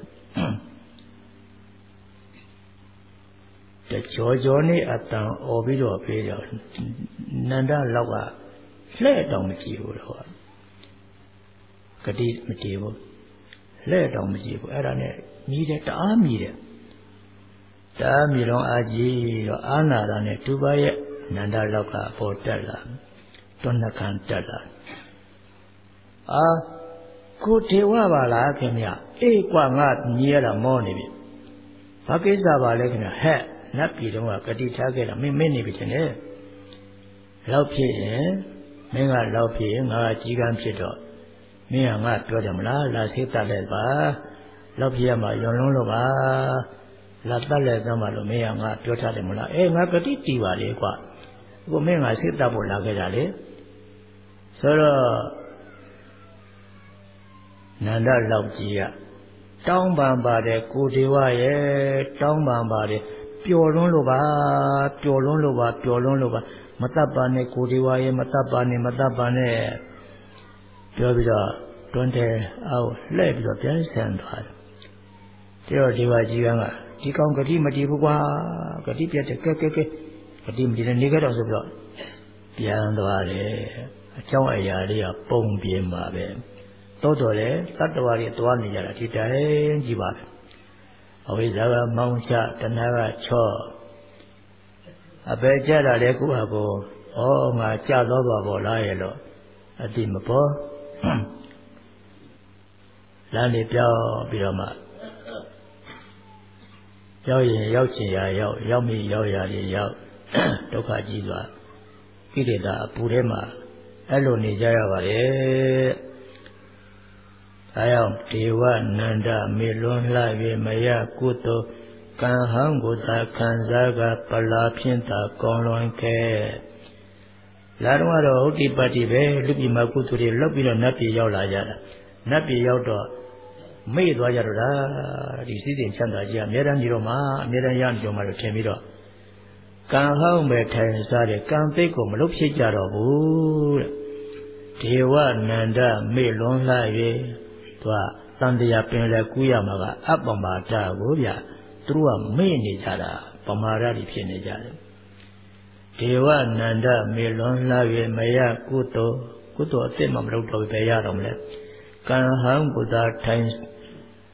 တကြောနဲ့အတန်អော်ပြီးတော့ပေးတော့နန္ဒလောက်ကလှဲ့တောင်မကြည့်ဘူးတော့ဂတိမကြည့်ဘူးလှဲ့တောင်မကြည့်ဘူးအဲ့ဒါနဲ့မြည်တယ်တအားမြည်တယ်တအားမြည်တော့အာကြီးတော့အာနာတာနဲ့တူပါရဲ့နန္ဒလောက်ကပေါ်တက်လာတွန်းနှခံတက်လာကိုဒေဝပါလားခင်ဗျအေးကွာငါမြည်ရတာမောနေပြီဘာကိစ္စပါလဲခင်ဗျဟဲ့နတ်ပြည်တော်ကဂတိထားခဲ့တာမင်းနေပြီထင်တယ်လောက်ဖြစ်ရင်မင်းကလောက်ဖြစ်ရင်ငါကြီးကန်းဖြစ်တော့မင်းကငါပြောတယ်မလားလာစေးတတ်လိုက်ပါလောက်ဖြစ်ရမှာယွန်လုံးလို့ပါလာတတ်လိုက်သမ်းပါလို့မင်းကငါပြောထားတယ်မလားအေးငါဂတိတီးပါလေကွာအခုမင်းကစေးတတ်ဖို့လာခဲ့တာလေဆိုတော့နန္ဒလောက်ကြီးကတောင်းပန်ပါတယ်ကိုဒေဝရဲ့တောင်းပန်ပါတယ်ပျော်လွန်းလို့ပါမတတ်ပါနဲ့ကိုဒီဝါရဲ့မတတ်ပါနဲ့ပြောပြီးတော့တွန်းတယ်အောက်လှည့်ပြီးတော့ပြန်ဆန်သွားတယ်ဒီဝါကြီးကဒီကောင်ဂတိမတည်ဘူးကွာဂတိပြတ်တယ်ကဲဂတိမတည်တဲ့နေကြတော့ဆိုပြီးတော့ပြန်သွားတယ်အကြောင်းအရာလေးကပုံပြင်းပါပဲတော်လေတတ္တဝါတွေတွားနေကြတာဒီတိုင်းကြီးပါပဲအဝိဇ္ဇာကမောင်းချတဏှာကချော့အပေကြတာလေကိုဟာကိုငါကြတော့ပါဘောလားရဲ့လို့အတိမပေါ်လမ်းလေးပြောင်းပြီးတော့မှရောက်ရင်ရောက်ချင်ရာရောက်မိရောက်ရာတွေရောက်ဒုက္ခကြီးစွာကိလေသာအပူထဲမှာအဲ့လိုနေကြရပါတယ်ဒါကြောင့်ဒေဝနန္ဒမေလွန်လှ၍မယကုသိုလ်ကံဟံကိုသာခံစားကပလာဖြင့်သာကောင်းလွန်ခဲ့လာတော့ဟုတ်ဒီပါတိပဲလူပြည်မှာကုသိုလ်တွေလောက်ပြီးတော့နတ်ပြည်ရောက်လာကြတာနတ်ပြည်ရောက်တော့မေ့သွားကြတော့တာဒီစည်းစိမ်ချမ်းသာကြီးအများတန်းကြီးတော့မှအများတန်းရနေကြမှာလို့ထင်ပြီးတော့ကံဟောင်းပဲထိုင်စားတဲ့ကံသိကိုမလုပ်ဖြစ်ကြတော့ဘူးတဲ့ဒေဝနန္ဒမေလွန်လှ၍သူကတန်တရားပင်လဲကူးရမှာကအပ္ပမတာကိုဗျသူတို့ကမေ့နေကြတာပမာဒတွေဖြစ်နေကြတယ်ဒေဝနန္ဒမေလွန်လှ၍မယကုသိုလ်အစ်စ်မှမလုပ်တော့ပဲရတော့မလဲကံဟံကုသာထိုင်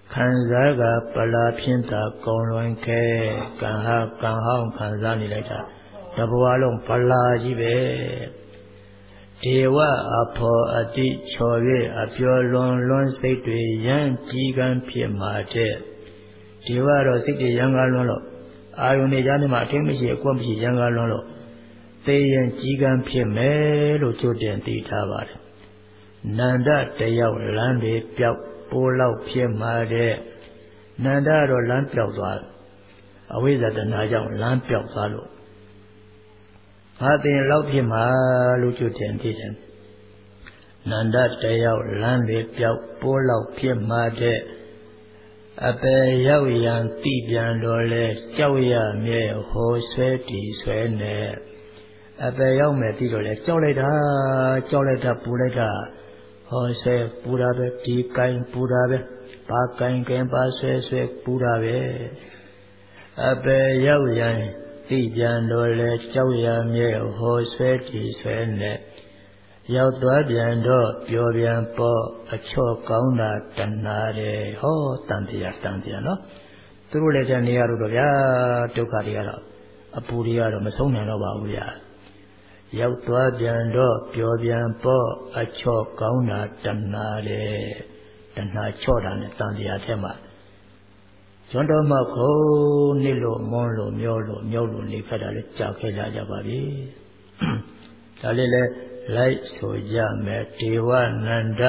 ခံစားကပလာဖြင့်သာကုံလွန်ခဲ့ကံဟောင်းခံစားနေလိုက်တာတဘဝလုံးပလာကြီးပဲဒေဝအဖော်အတိချော်၍အပြောလွန်စိတ်တွေရမ်းကြီးကန်းဖြစ်မှာတဲ့ဒေဝတော့စိတ်တွေရမ်းကားလွန်းလို့အာယုန်တွေကြားထဲမှာအထင်းမရှိအကွက်မရှိရမ်းကားလွန်းလို့သေရင်ကြီးကန်းဖြစ်မယ်လို့ကြိုတင်သိထားပါတယ်နန္ဒတယောက်လမ်းတွေပြောက်ပိုးလောက်ဖြစ်မှာတဲ့နန္ဒတော့လမ်းပြောက်သွားအဝိဇ္ဇာတဏှာကြောင့်လမ်းပြောက်သွားလို့ငါသိရင်လောက်ဖြစ်မှာလို့ကြွတင်သိတယ်နန္ဒတယောက်လမ်းတွေပြောက်ပိုးလောက်ဖြစ်မှာတဲ့အပေရောက်ရန်တိပြန်တော်လဲကြောက်ရမြဲဟောဆွဲတီဆွဲနဲ့အပေရောက်မယ်တိတော့လဲကြောက်လိုက်တာပူလိုက်တာဟောဆွဲပူတာပဲဒီကိုင်းပူတာပဲပါကိုင်းကင်းပါဆွဲပူတာပဲအပေရောက်ရန်တိပြန်တော်လဲကြောက်ရမြဲဟောဆွဲတီဆွဲနဲ့ရောက်သွားပြန်တော့ပျော်ပြန်ပေါ့အချော့ကောင်းတာတဏှာတယ်ဟောတန်တရားနော်သူတို့လည်းတဲ့နေရာတို့တော့ဗျာဒုက္ခတွေကတော့အပူတွေကတော့မဆုံးနိုင်တော့ပါဘူးဗျာရောက်သွားပြန်တော့ပျော်ပြန်ပေါ့အချော့ကောင်းတာတဏှာတယ်တဏှာချော့တာနဲ့တန်တရားထဲမှာကျွန်းတော်မှာခုံနစ်လို့မွန်းလို့မျောလို့နေခက်တာလည်းကြာခဲ့ကြပါပြီဒါလေးလည်းလိုက်ဆိုကြမယ်ဒေဝနန္ဒ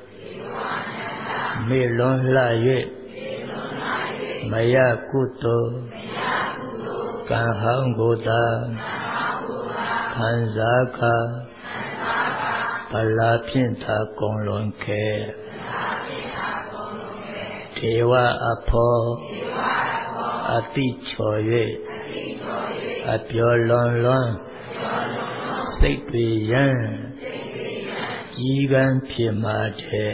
မေလွန်လှ၍မယကုသိုလ်ကံဟောင်းကိုသာခံစားကပလာဖြင့်သာကုံလွန်ခဲ့ဒေဝအဖောအတိချော်၍အပြောလွန်စိတ်တွေရမ်းကြီးကန်းဖြစ်မှာတဲ့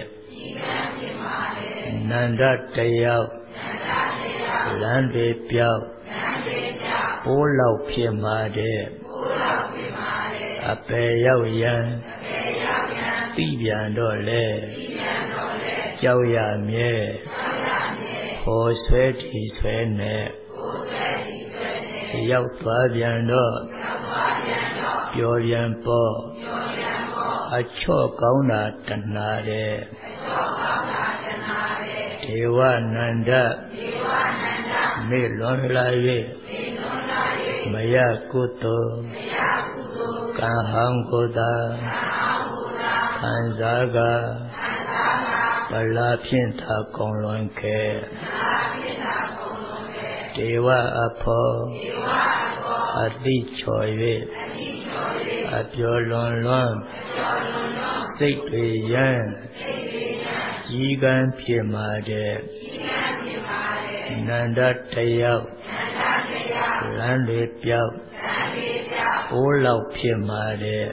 နန္ဒတယောက်လမ်းတွေပြောက်ပိုးလောက်ဖြစ်မှာတဲ့အပေရောက်ရန်တိပြန်တော့လဲကြောက်ရမြဲဟောဆွဲတီဆွဲနဲ့ရောက်သွားပြန်တော့ပျော်ပြန်ပေါ့အချော့ကောင်းတာတဏှာတဲ့ဒေဝနန္ဒမေလွန်လာ၍မယကုသိုလ်ကံဟောင်းကိုသာခံစားကပလာဖြင့်သာကုံလွန်ခဲ့ဒေဝအဖောအတိချော်၍အပြောလွန်စိတ်တွေရမ်းကြီးကန်းဖြစ်မှာတဲ့နန္ဒတယောက်လမ်းတွေပြောက်ပိုးလောက်ဖြစ်မှာ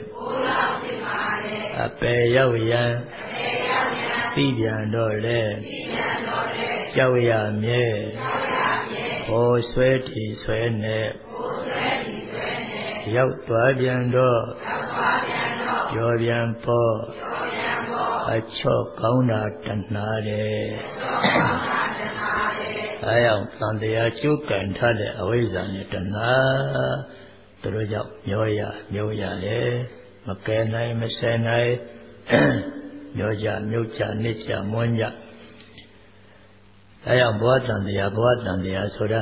တဲ့အပေရောက်ရန်သိပြန်တော့လဲကြောက်ရမြဲဟောဆွဲတီဆွဲနဲ့ရောက်သွားပြန်တော့ပျော်ပြန်ပေါ့အချော့ကောင်းတာတဏှာတယ်အဲအောင်သံတရားကျုပ်ကန်ထားတဲ့အဝိဇ္ဇာနဲ့တဏှာသူတို့ကြောင့်မျောလေမကဲနိုင်မဆဲနိုင်မျောကြမြုပ်ကြနစ်ကြမွန်းကြအဲအောင်ဘဝတန်တရားဆိုတာ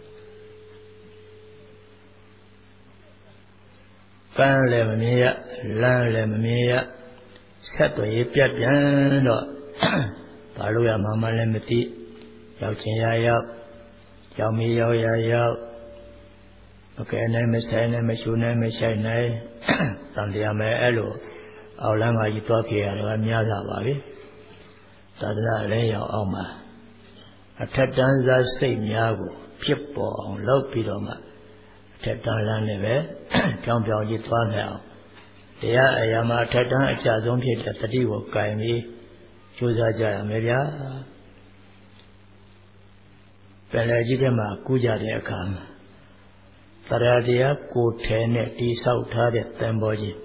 ကံလည်းမမြင်ရလမ်းလည်းမမြင်ရဆက်သွယ်ရေးပြတ်ပြန်တော့ဘာလို့ရမှလည်းမသိရောက်ချင်းရောက်ကြောင်မီရောက်မကဲနိုင်မဆိုင်နိုင်မရှူနိုင်မဆိုင်နိုင်တန်တရားမဲ့အဲ့လိုအောက်လမ်းကကြီးသွားကြရတယ်ကများလာပါပြီသာသနာလည်းရောက်အောင်မှာအထက်တန်းစားစိတ်များကိုဖြစ်ပေါ်အောင်လုပ်ပြီးတော့မှအထက်တန်းလမ်းနဲ့ပဲကြောင်ကြီးသွားနိုင်အောင်တရားအရာမှာအထက်တန်းအကျဆုံးဖြစ်တဲ့တတိကိုကင်ပြီးကြိုးစားကြရမယ်ဗျာပင်လယ်ကြီးထဲမှာကူးကြတဲ့အခါမှာတရားတရားကိုယ်ထဲနဲ့တိဆောက်ထားတဲ့သံဘောကြီး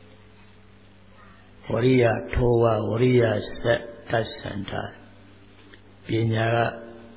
ဝရိယထိုးဝဝရိယဆက်တတ်ဆန်ထား Pinya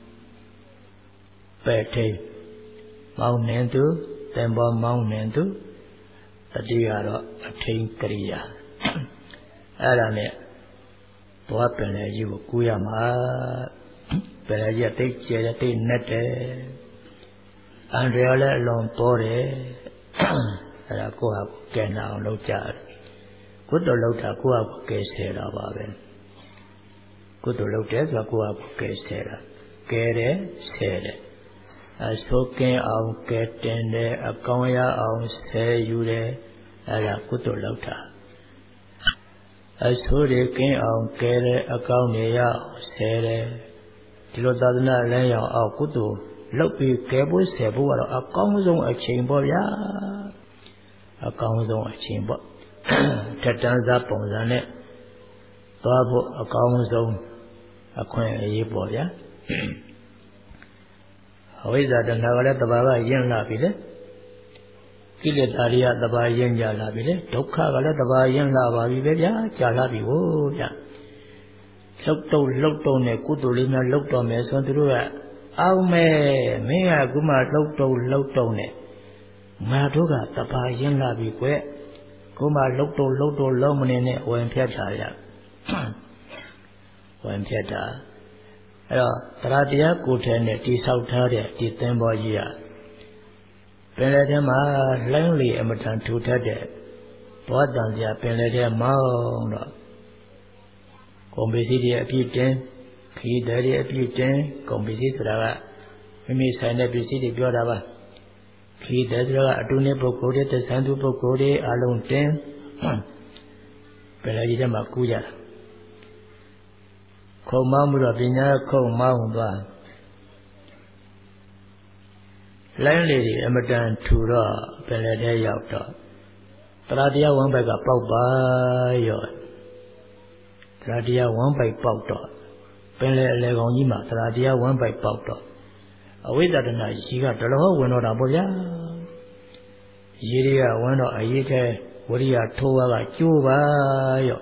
Pete Mounentu, Tembo Mounentu, Tadiaro, Attain Korea. Arane, Tuapene, you Kuyama, Pelagia take Jelly Nete, Andrea Long Pore, Rakoa Kena Locha. Good to Lota Kua Kesera Baben. Good to Lota Kua Kesera. Kere, Sere. As hooking out getting a conya out say you there, a good Lota. As hooking out Kere, a conya Sere. Tilotadna lay out good to Lopi Cable Sebu, a conzo a chamber ya. A conzo a chamber. Tatanza Ponzane, Babu, a common zone, a coin a year. How is that the Navalet the Baba Yen Labile? Kilit Aria the Bayen Labile, Toka the Bayen Lava Vivia, Jalabi, oh, ya. Lokto ne Kutulina Lokto Mason through a Aume, Mea Guma Lokto ne Maduga, the Bayen Labi. Kuma Loto Lomine when Pietaya. When Pieta Tradia Gutene, Tisautaria, Titemboya. Penedema, Langley, Emerton to Tede. Podandia, Penedem Mound. Combisidi Aputen, Key Daddy Aputen, Combisis, Mimi Sana Bisidi Biodava. He does Adune Bokode, the Sandu Bokode, alone 10. Pelagida Makuya. Komamura Bina, Komamba. Landlady, Emerton Tura, Pelade Yauta. Tradia one by a pop by Tradia one by Pauta. Pele Legonima, Tradia one by Pauta. Away that night, she got the whole window of Boya. Yiria, one or a year, what you are told like Cuba.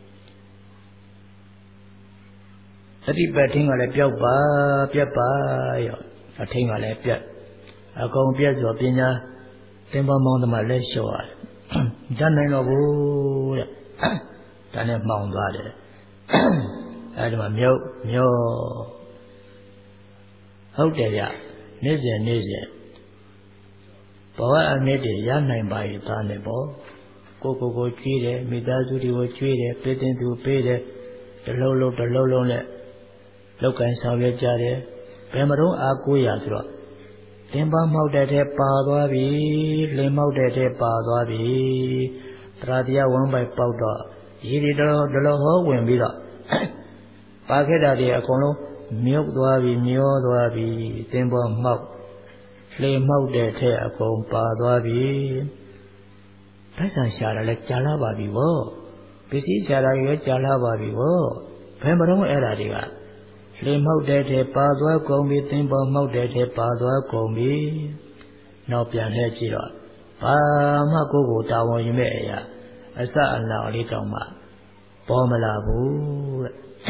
A deep betting on a Piapa, a thing on a Piat. A compias of Pina, Temple Mount Malaysia. Done no wood. Done at Mount Valley. Adam a mew. How dare ya? Nize. Power made a young by Tanebo. Coco cheated, Midazuri was cheated, pretending to pay the low net. Look and Soviet Jade. Pemaro Akuyasro. Temba Maudete Padwabi, Limaudete Padwabi, Tradia one by powder. He did the low when we got. Paketa de Akono. Milk Dwabi, Timber Mouth, Flame Mouth de Teacom Padwabi. Peasant shall let Jalababi wo. Pisi shall I get Jalababi wo. Pemberon Eradia. Flame Mouth de Padwa Combi, Timber Mouth de Padwa Combi. No pian hechira. Pamago Tower you may, a star now little ma. Pomala boo.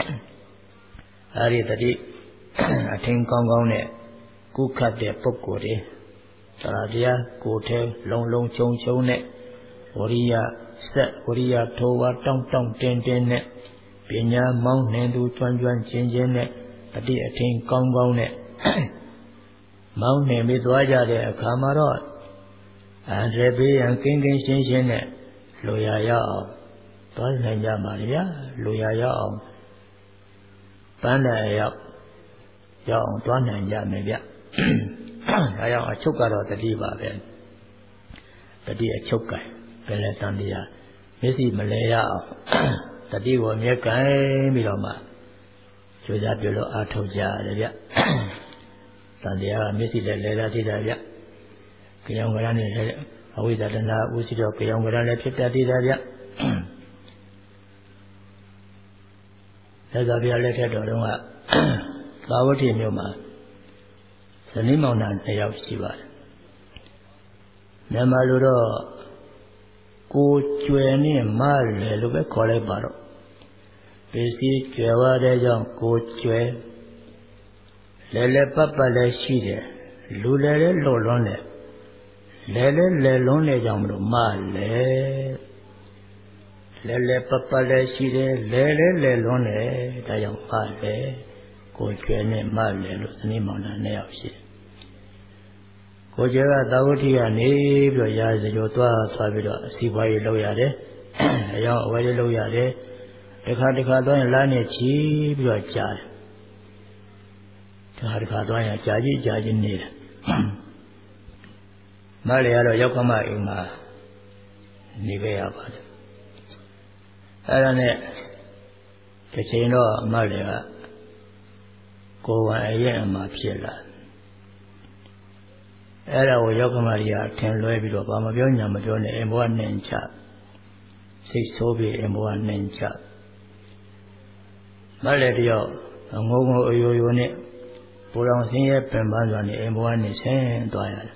Ari tadi ating kong ne kukat de pokko de taradia kote long chong ne wariya thowa tong tin ne pinya maung ne du chuan chin ne tadi ating kong ne maung ne mi twa ja de akha ma ro andre be yan kin shin ne lo ya ya aw twa nain ja ma ya lo ya ya aw Panda Young Tuan and Yamia. I am a chokar of the diva then. The dear chokai, Peletandia, Missy Malaya, the diva Mirka Miloma. So that below Atoja, Sandia, Missy the Leda Didaria. Kayongarani, how is that now? We see the Kayongarani Didaria. As I be a letter to Bawati Numa, the Nimon and Ayab Siva. Namaluro Go Chueni Mal, Lube Colebaro. Bisi Chua de Jong Go Chue, le papa leရှိတယ်လူလည်းလွတ်လွန်းတယ်လဲလွန်းတဲ့ကြောင့်မလို့မလဲပပလည်းရှိတယ်လဲလွန်းတယ်ဒါကြောင့်မလဲကိုကျွဲနဲ့မလဲလို့စနေမောင်နှံ2ယောက်ရှိတယ်ကိုကျွဲကသာဝတိကနေပြီးတော့ရာဇဂိုသွားပြီးတော့အစီပွားရေးလုပ်ရတယ်အယောင်အဝဲလေးလုပ်ရတယ်တစ်ခါသွားရင်လားနဲ့ချီပြီးတော့ကြားတယ်တစ်ခါသွားရင်ကြာကြီးနေတယ်မလေးကတော့ရောက်ကမအိမ်မှာနေခဲ့ရပါတယ်အဲ့ဒါနဲ့တစ်ချိန်တော့မလေးကကိုယ်ဝန်အရင်အမှဖြစ်လာအဲ့ဒါကိုရောက်ကမကြီးကထင်လွဲပြီးတော့ဘာမပြောညာမပြောနဲ့အိမ်ဘဝနှင်ချစိတ်ဆိုးပြီးအိမ်ဘဝနှင်ချမလေးတယောက်ငုံအယိုနဲ့ပူလောင်ဆင်းရဲပင်ပန်းစွာနဲ့အိမ်ဘဝနဲ့ဆင်းသွားရတယ်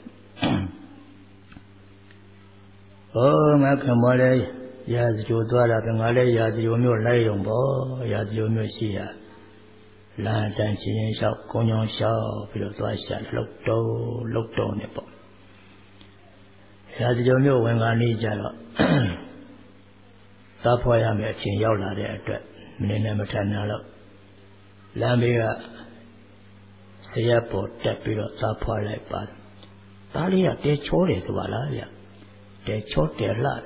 ငါခင်မလေးရာဇဂိုသွားတာပဲငါလည်းရာဇဂိုမျိုးလိုက်ရုံပေါ့ရာဇဂိုမျိုးရှိရလမ်းတန်းချင်းလျှောက်ကုန်းချောင်းလျှောက်ပြီးတော့သွားရှာလှုပ်တုံးနေပေါ့ရာဇဂိုမျိုးဝင်ကနေကြတော့သားဖွာရမယ်အချိန်ရောက်လာတဲ့အတွက်မင်းနဲ့မထမ်းတော့လမ်းဘေးကဆရာပေါ်တက်ပြီးတော့သားဖွာလိုက်ပါတယ်သားလေးကတဲချောတယ်ဆိုပါလားဗျတဲချောတယ်လှ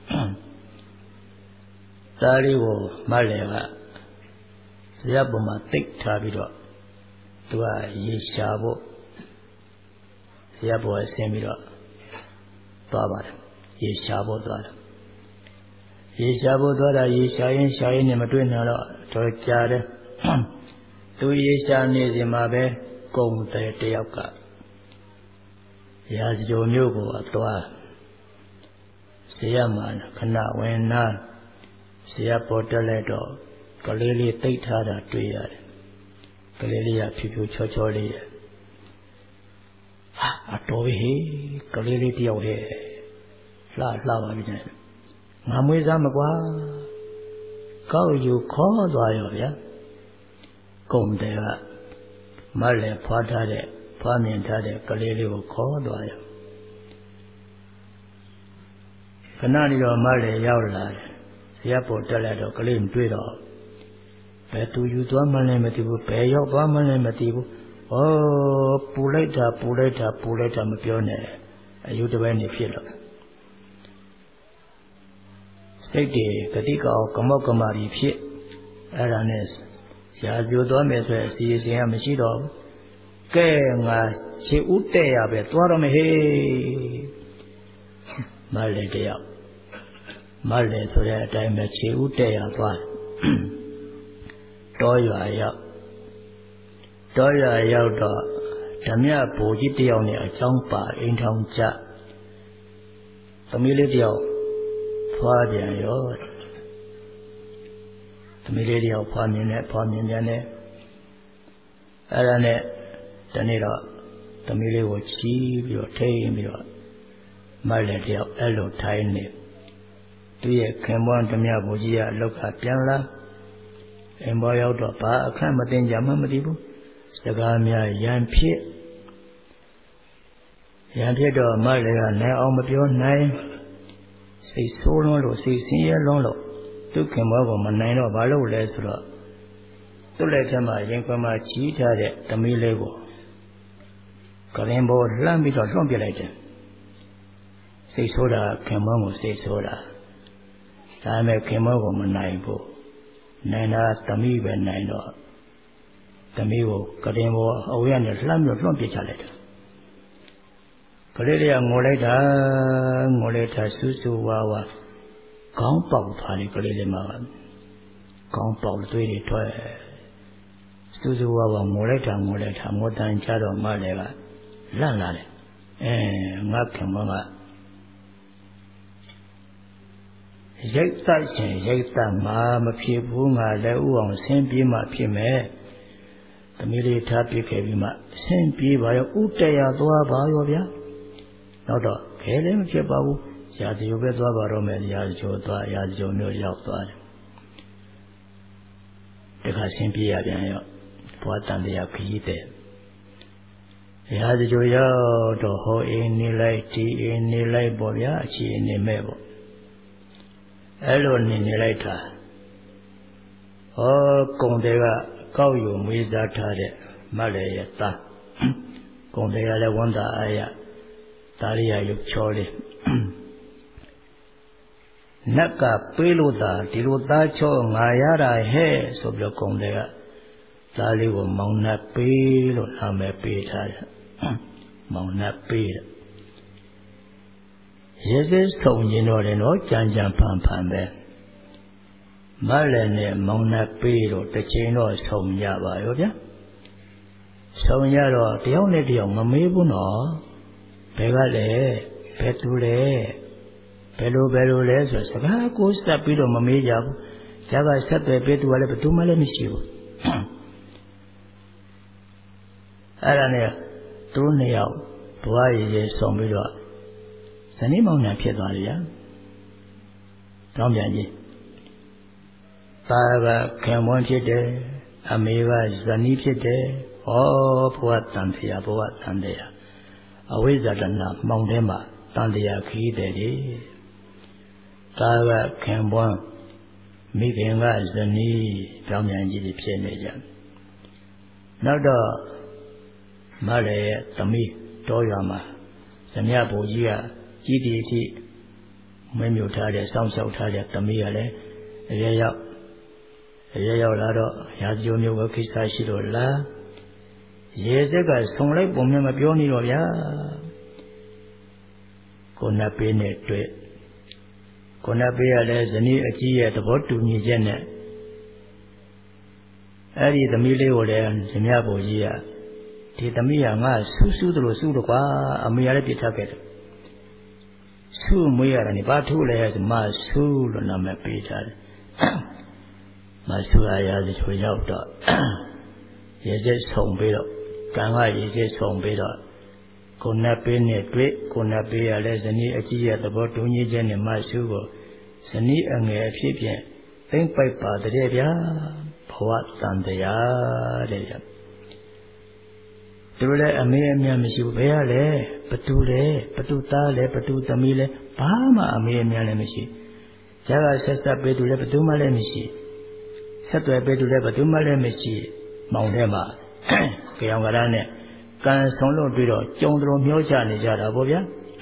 သားလေးကိုမလဲကဆရာပေါ်မှာတိတ်ထားပြီးတော့သူကရေရှာဖို့ဆရာပေါ်ဆင်းပြီးတော့သွားပါတယ်ရေရှာဖို့သွားတယ်ရေရှာဖို့သွားတာရေရှာရင်နဲ့မတွေ့နိုင်တော့တော်ကြာတယ်သူရေရှာနေစဉ်မှာပဲကုံတယ်တယောက်ကရာဇဂိုမျိုးကိုအသွားဆရာမခဏဝင်နာဆရာပေါ်တက်လိုက်တော့ကလေးလေးတိတ်ထားတာတွေ့ရတယ်ကလေးလေးကဖြူဖြူချောလေးရဲ့အတော်ပဲဟေးကလေးလေးတယောက်ရဲ့လှပါပြီတဲ့ငါမွေးစားမကွာကောက်ယူခေါ်သွားရောဗျာကုံတယ်ကမလဲဖွာထားတဲ့ဖွာမြင်ထားတဲ့ကလေးလေးကိုခေါ်သွားရောခဏနေတော့မလဲရောက်လာတယ်ဆရာပေါ်တက်လိုက်တော့ကလေးမတွေ့တော့ဘယ်သူယူသွားမှလည်းမသိဘူးဘယ်ရောက်သွားမှလည်းမသိဘူးပူလိုက်တာမပြောနဲ့အယူတစ်ပိုင်းနေဖြစ်တော့စိတ်တွေကတိကောကမောက်ကမာရီဖြစ်အဲ့ဒါနဲ့ရာဇဂိုသွားမယ်ဆိုရင်အစီအစဉ်ကမရှိတော့ဘူးကဲငါခြေဥတဲ့ရပဲသွားတော့မယ်ဟေးမလဲတယောက်မလဲဆိုတဲ့အတိုင်းပဲခြေဥတဲ့ရသွားတောရွာရောက်တော့ဓမြဘိုလ်ကြီးတယောက်နဲ့အချောင်းပါအိမ်ထောင်ကြသမီးလေးတယောက်ဖွာပြန်ရောသမီးလေးတယောက်ဖွာမြင်ပြန်တယ်အဲ့ဒါနဲ့တနေ့တော့သမီးလေးကိုချီးပြီးတော့ထိန်ပြီးတော့မလဲတယောက်အဲ့လိုထိုင်းနေသူရဲ့ခင်ပွန်းဓမြဘိုလ်ကြီးကအလောက်ကပြန်လာအိမ်ပေါ်ရောက်တော့ဘာအခန့်မတင်ကြမှမသိဘူးစကားများရန်ဖြစ်တော့မလည်းကနိုင်အောင်မပြောနိုင်စိတ်ဆိုးလွန်းလို့စိတ်ဆင်းရဲလွန်းလို့သူခင်ပွားကိုမနိုင်တော့ဘာလို့လဲဆိုတော့သူ့လက်ထက်မှာရင်ခွင်မှာချီးထားတဲ့သမီးလေးကိုကရင်ပေါ်လှမ်းပြီးတော့လွှင့်ပြလိုက်တယ်စိတ်ဆိုးတာခင်ပွားကိုစိတ်ဆိုးတာဒါပေမဲ့ခင်ပွားကိုမနိုင်ဘူးနိုင်တာသမီးပဲနိုင်တော့သမီးကိုကရင်ပေါ်အဝေးကနေလှမ်းပြီးလွှင့်ပြချလိုက်တယ်ကလေးလေးကငိုလိုက်တာစူးစူးဝါဝါခေါင်းပေါက်သွားတယ်ကလေးလေးမှာခေါင်းပေါက်သွေးတွေထွက်စူးစူးဝါဝါငိုလိုက်တာငိုတန်ချတော့မလည်းကလန့်လာတယ်ငါခင်မကရိတ်သက်ရှင်ရိတ်သက်မှာမဖြစ်ဘူးငါလည်းဥအောင်ဆင်းပြေးမှဖြစ်မယ်သမီးလေးထားပြခဲ့ပြီးမှဆင်းပြေးပါရောဥတရာသွားပါရောဗျာနောက်တော့ခဲလည်းမဖြစ်ပါဘူးရာဇဂိုပဲသွားပါတော့မယ်ရာဇဂိုမျိုးရောက်သွားတယ်တခါဆင်းပြေးရပြန်ရောဘွားတန်တရားခရီးတဲ့ရာဇကြိုရောက်တော့ဟောအင်းနေလိုက်ဒီအင်းနေလိုက်ပေါ့ဗျာအခြေအနေမဲ့ပေါ့အဲ့လိုနေလိုက်တာဟောကုံတဲ့ကကောက်ယူမွေးစားထားတဲ့မလည်းရဲ့သားကုံတဲ့ကလည်းဝန်တာအားရဒါရီယာရုပ်ချောလေးနတ်ကပေးလို့သာဒီလိုသားချောငါရတာဟဲ့ဆိုပြီးတော့ကုံတဲ့ကသားလေးကိုမောင်နှက်ပေးလို့နာမည်ပေးထားတယ်မောင်နှက်ပေးတယ်ရေစစ်ဆုံရင်တော့တယ်နော်ကြံကြံဖန်ဖန်ပဲမလည်းနဲ့မောင်နှက်ပေးတော့တစ်ချိန်တော့ဆုံကြပါရောဗျာဆုံရတော့တယောက်နဲ့တယောက်မမေးဘူးနော်ဘယ်ကလဲဘယ်သူလဲဘယ်လိုလဲဆိုစကားကိုစပ်ပြီးတော့မမေးကြဘူးဇာကဆက်ပဲပေးသူကလည်းဘယ်သူမှလည်းမရှိဘူးအဲ့ဒါနဲ့သူတို့နှစ်ယောက်ဘွားရည်ရည်ဆုံပြီးတော့ဇနီးမောင်နှံဖြစ်သွားတယ်ဗျာတောင်းပြန်ကြီးသားကခင်မွန်းဖြစ်တယ်အမေကဇနီးဖြစ်တယ်ဟောဘဝတန်တရားအဝိဇ္ဇာတဏမှောင်ထဲမှာတန်တရားခီးတယ်ကြီးသားကခင်မွန်းမိခင်ကဇနီးတောင်းပြန်ကြီးဖြစ်နေကြနောက်တော့မလည်းရဲ့သမီးတော်ရွာမှာဇမြဘိုလ်ကြီးကကြီးတီအထိမွေးမြူထားတဲ့စောင့်ရှောက်ထားတဲ့သမီးကလည်းအရေရောက်လာတော့ရာဇဂိုမျိုးကကိစ္စရှိတော့လားရေစက်ကဆုံလိုက်ပုံမျိုးမပြောနေတော့ဗျာကိုနတ်ပေးနဲ့တွေ့ကိုနတ်ပေးရလဲဇနီးအကြီးရဲ့သဘောတူညီချက်နဲ့အဲ့ဒီသမီးလေးကိုလည်းဇမြဘိုလ်ကြီးကဒီသမီးကငါဆူးတယ်လို့ဆူးတော့ကွာအမေရလည်းပြစ်ထားခဲ့တယ်ဆူးမွေးရတယ်ဘာထူးလဲဆိုမဆူးလို့နာမည်ပေးထားတယ်မဆူးရရဆိုရောက်တော့ရေစက်ဆုံပြီးတော့ကံကရေစက်ဆုံပြီးတော့ကိုနတ်ပေးနဲ့တွေ့ကိုနတ်ပေးရလဲဇနီးအကြီးရဲ့သဘောတူညီချက်နဲ့မဆူးကိုဇနီးအငယ်အဖြစ်ဖြင့်သိမ့်ပိုက်ပါတဲ့ဗျာဘဝတန်တရားတဲ့ဗျာသူလည်းအမေအမြတ်မရှိဘူးဘယ်ရလဲဘသူလဲဘသူသားလဲဘသူသမီးလဲဘာမှအမေအမြတ်လည်းမရှိဇာကဆက်ပေးသူလည်းဘသူမှလည်းမရှိဆက်သွယ်ပေးသူလည်းဘသူမှလည်းမရှိမောင်ထဲမှာကြောင်ကရနဲ့ကံဆုံးလို့တွေ့တော့ကြုံတော်မျောချနေကြတာပေါ့ဗျာ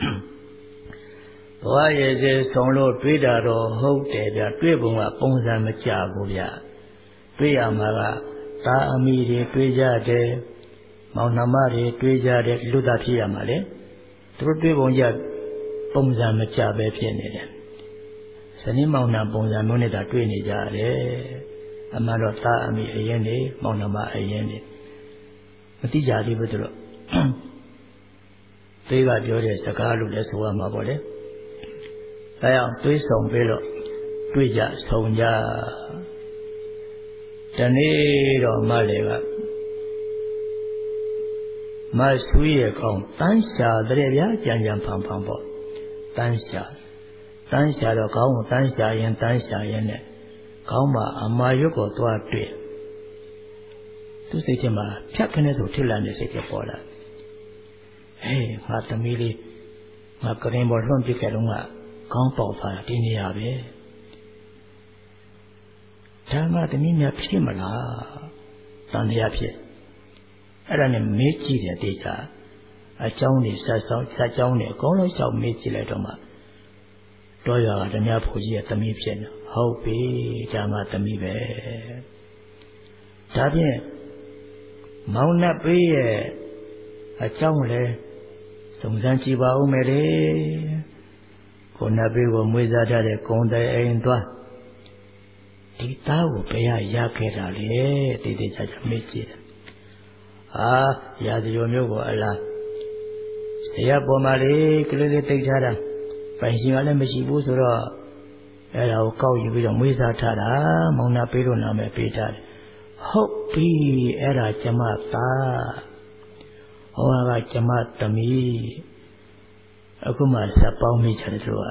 ဘဝရဲ့စေဆုံးလို့တွေ့တာတော့ဟုတ်တယ်ဗျာတွေ့ပုံကပုံစံမကြဘူးဗျာတွေ့ရမှာကသားအမိတွေတွေ့ကြတယ်မောင်နှမတွေတွေ့ကြတဲ့လူသားဖြစ်ရမှာလေသူတို့တွေ့ပုံကြပုံစံမကြပဲဖြစ်နေတယ်ဇနီးမောင်နှံပုံစံမျိုးနဲ့တာတွေ့နေကြတယ်အမှန်တော့သားအမိအရင်နေမောင်နှမအရင်နေမတိကြသေးဘူးသူတို့သေကပြောတဲ့စကားလို့လည်းဆိုရမှာပေါ့လေဒါကြောင့်တွေးဆောင်ပြီးတော့တွေ့ကြဆုံကြဒီနေ့တော့မလည်းကမဆူးရဲ့ကောင်းတန်းရှာတဲ့ဗျာကြံကြံဖန်ဖန်ပေါ့တန်းရှာတော့ကောင်းကိုတန်းရှာရင်နဲ့ကောင်းမှာအမာရွတ်ကိုသွားတွေ့သူစိတ်ထဲမှာဖြတ်ခနဲ့ဆိုထိတ်လန့်နေစိတ်ထဲပေါ်လာဟေးငါသမီးလေးငါကရင်ပေါ်လွှင့်ပြခဲ့တော့ငါကောင်းပေါက်သွားတာဒီနေရာပဲဒါမှသမီးများဖြစ်မလားတန်တရားဖြစ်အဲ့ဒါနဲ့မေးကြည့်တယ်တေချာအเจ้าနေဆက်เจ้าနေအကုန်လုံးလျှောက်မေးကြည့်လိုက်တော့မှတော်ရကဓမြဖို့ကြီးရဲ့သမီးဖြစ်နေဟုတ်ပြီဒါမှသမီးပဲဒါဖြင့်မောင်နှက်ပေးရဲ့အเจ้าလည်းစုံစမ်းကြည့်ပါဦးမယ်လေကိုနှက်ပေးကိုမွေးစားထားတဲ့ကုံတိုင်အိမ်သွားဒီသားကိုဘယ်ရခဲ့တာလဲတေးချာမေးကြည့်တယ်ရာဇဂိုမျိုးကိုအလားဆရာပေါ်မှာလေကလေးလေးတိတ်ထားတာပိုင်ရှင်ကလည်းမရှိဘူးဆိုတော့အဲ့ဒါကိုကောက်ယူပြီးတော့မွေးစားထားတာမောင်နှပေးလို့နာမည်ပေးထားတယ်ဟုတ်ပြီအဲ့ဒါကျမသားဟောကကျမသမီးအခုမှစပ်ပေါင်းမိချတယ်သူက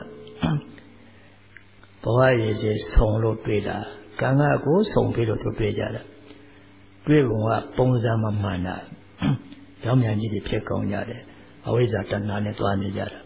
ဘဝရည်စည်ဆုံလို့တွေ့တာကံကကိုဆုံပြီးလို့သူတွေ့ကြတာတွေ့ပုံကပုံစံမမှန်တာကြောင်းမြန်ကြီးတွေဖြစ်ကောင်းကြတယ်အဝိဇ္ဇာတဏှာနဲ့သွားနေကြတာ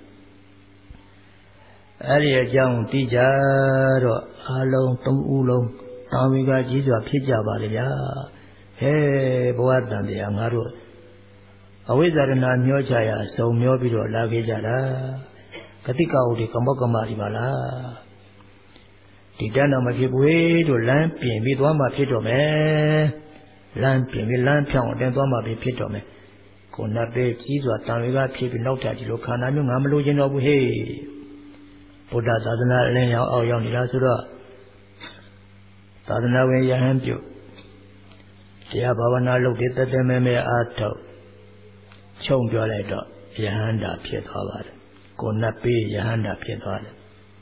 အဲ့ဒီအကြောင်းသိကြတော့အလုံးသုံးဦးလုံးတာဝေကကြီးစွာဖြစ်ကြပါလေဗျာဟဲဘဝတန်တရားငါတို့အဝိဇ္ဇာတဏှာမျောချရာစုံမျောပြီးတော့လာခဲ့ကြတာကတိကဝတိကမောကမဒီပါလားဒီတန်းတော့မဖြစ်ဘူးတို့လမ်းပြင်ပြီးသွားမှဖြစ်တော့မယ်လမ်းပြင်ပြီးလမ်းဖြောင်းအတင်းသွားမှဖြစ်တော့မယ်ကိုနတ်ပဲကြီးစွာတန်ဝေကဖြစ်ပြီးနောက်ထပ်ဒီလိုခန္ဓာမျိုးငါမလိုချင်တော့ဘူးဟေးဘုရားသာသနာအလင်းရောက်အောင်ရောက်နေတာဆိုတော့သာသနာဝင်ယဟန်ပြုတရားဘာဝနာလုပ်ပြီးတသက်မဲမဲအားထုတ်ခြုံပြောလိုက်တော့ယဟန္တာဖြစ်သွားပါတယ်ကိုနတ်ပေးယဟန္တာဖြစ်သွားတယ်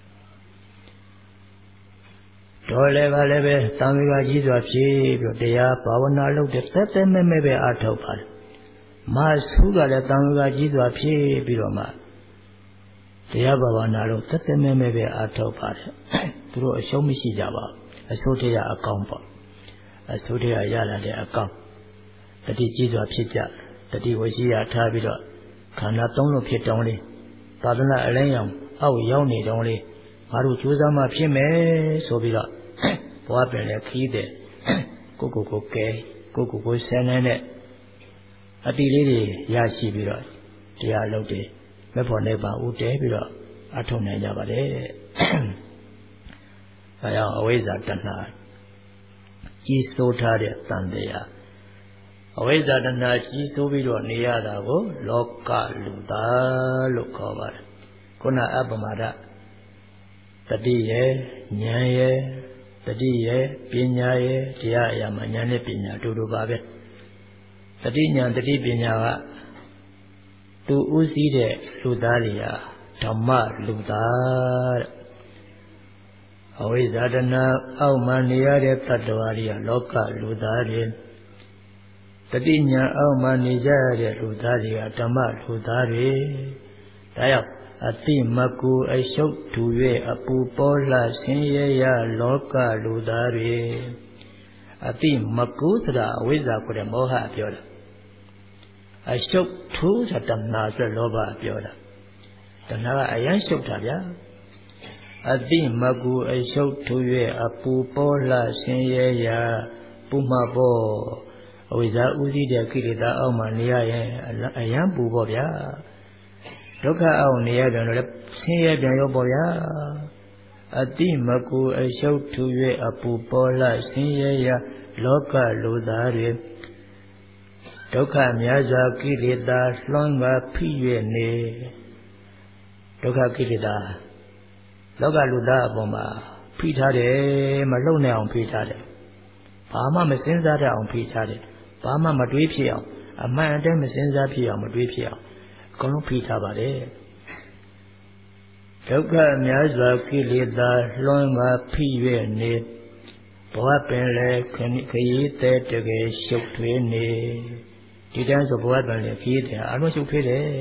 တော်လည်းကလည်းပဲသံဃာကြီးစွာဖြစ်ပြီးတရားဘာဝနာလုပ်တဲ့တသက်မဲမဲပဲအားထုတ်ပါတယ်မဆုကလည်းသံဃာကြီးစွာဖြစ်ပြီးတော့မှတရားဘာဝနာလို့တသက်မဲမဲပဲအားထုတ်ပါတယ်သူတို့အရှုံးမရှိကြပါဘူးအဆိုးတရားအကောင်းပေါ့အဆိုးတရားရလာတဲ့အကောင်းတတိကြီးစွာဖြစ်ကြတတိဝရှိရထားပြီးတော့ခန္ဓာသုံးလို့ဖြစ်တောင်းလေးသာသနာအလင်းရောင်အောက်ရောက်နေတောင်းလေးငါတို့ကြိုးစားမှဖြစ်မယ်ဆိုပြီးတော့ဘဝပင်လည်းခီးတဲ့ကိုကဲကိုဆန်းနေတဲ့အတိလေးတွေရရှိပြီးတော့တရားလုပ်တယ်မဖို့နေပါဦးတဲပြီးတော့အထုံနိုင်ကြပါတယ်ဒါကြောင့်အဝိဇ္ဇာတဏှာကြီးစိုးထားတဲ့တန်တရားအဝိဇ္ဇာတဏှာကြီးစိုးပြီးတော့နေရတာကိုလောကလူသားလို့ခေါ်ပါတယ်ခုနအပ္ပမဒတတိရဲ့ဉာဏ်ရဲ့တတိရဲ့ပညာရဲ့တရားအရာမှာဉာဏ်နဲ့ပညာအတူတူပါပဲတတိဉာဏ်တတိပညာကသူဥစည်းတဲ့လူသားတွေဟာဓမ္မလူသားတဲ့အဝိဇ္ဇာတဏှာအောက်မှာနေရတဲ့တ attva တွေဟာလောကလူသားတွေတတိညာအောက်မှာနေကြရတဲ့လူသားတွေကဓမ္မလူသားတွေဒါကြောင့်အတိမကူအရှုပ်ထူ၍အပူပေါ်လှဆင်းရဲရလောကလူသားတွေအတိမကူဆိုတာအဝိဇ္ဇာကိုယ်မောဟပြောတာအရှုပ်ထူဆိုတာတဏှာဆိုလောဘပြောတာတဏှာကအယံရှုပ်တာဗျာအတိမကူအရှုပ်ထူ၍အပူပေါ်လှဆင်းရဲရပူမပေါ်အဝိဇ္ဇာဥစည်းတဲ့ကိလေသာအောက်မှာနေရရင်အယံပူပေါ့ဗျာဒုက္ခအောက်နေရပြန်တော့ဆင်းရဲပြန်ရောပေါ့ဗျာအတိမကူအရှုပ်ထူ၍အပူပေါ်လှဆင်းရဲရလောကလူသားတွေဒုက္ခများစွာကိလေသာလွှမ်းပါဖိ၍နေဒုက္ခကိလေသာလောကလူသားအပေါ်မှာဖိထားတယ်မလှုပ်နိုင်အောင်ဖိထားတယ်ဘာမှမစင်စားတတ်အောင်ဖိထားတယ်ဘာမှမတွေးဖြစ်အောင်အမှန်အတိုင်းမစင်စားဖြစ်အောင်မတွေးဖြစ်အောင်အကုန်လုံးဖိထားပါတယ်ဒုက္ခများစွာကိလေသာလွှမ်းပါဖိ၍နေဘဝပင်လည်းခရီးတဲ့တကယ်ရှုပ်ထွေးနေဒီတန်းဆိုဘဝပင်လည်းခရီးတဲ့အလုံးရှုပ်ထွေးတယ်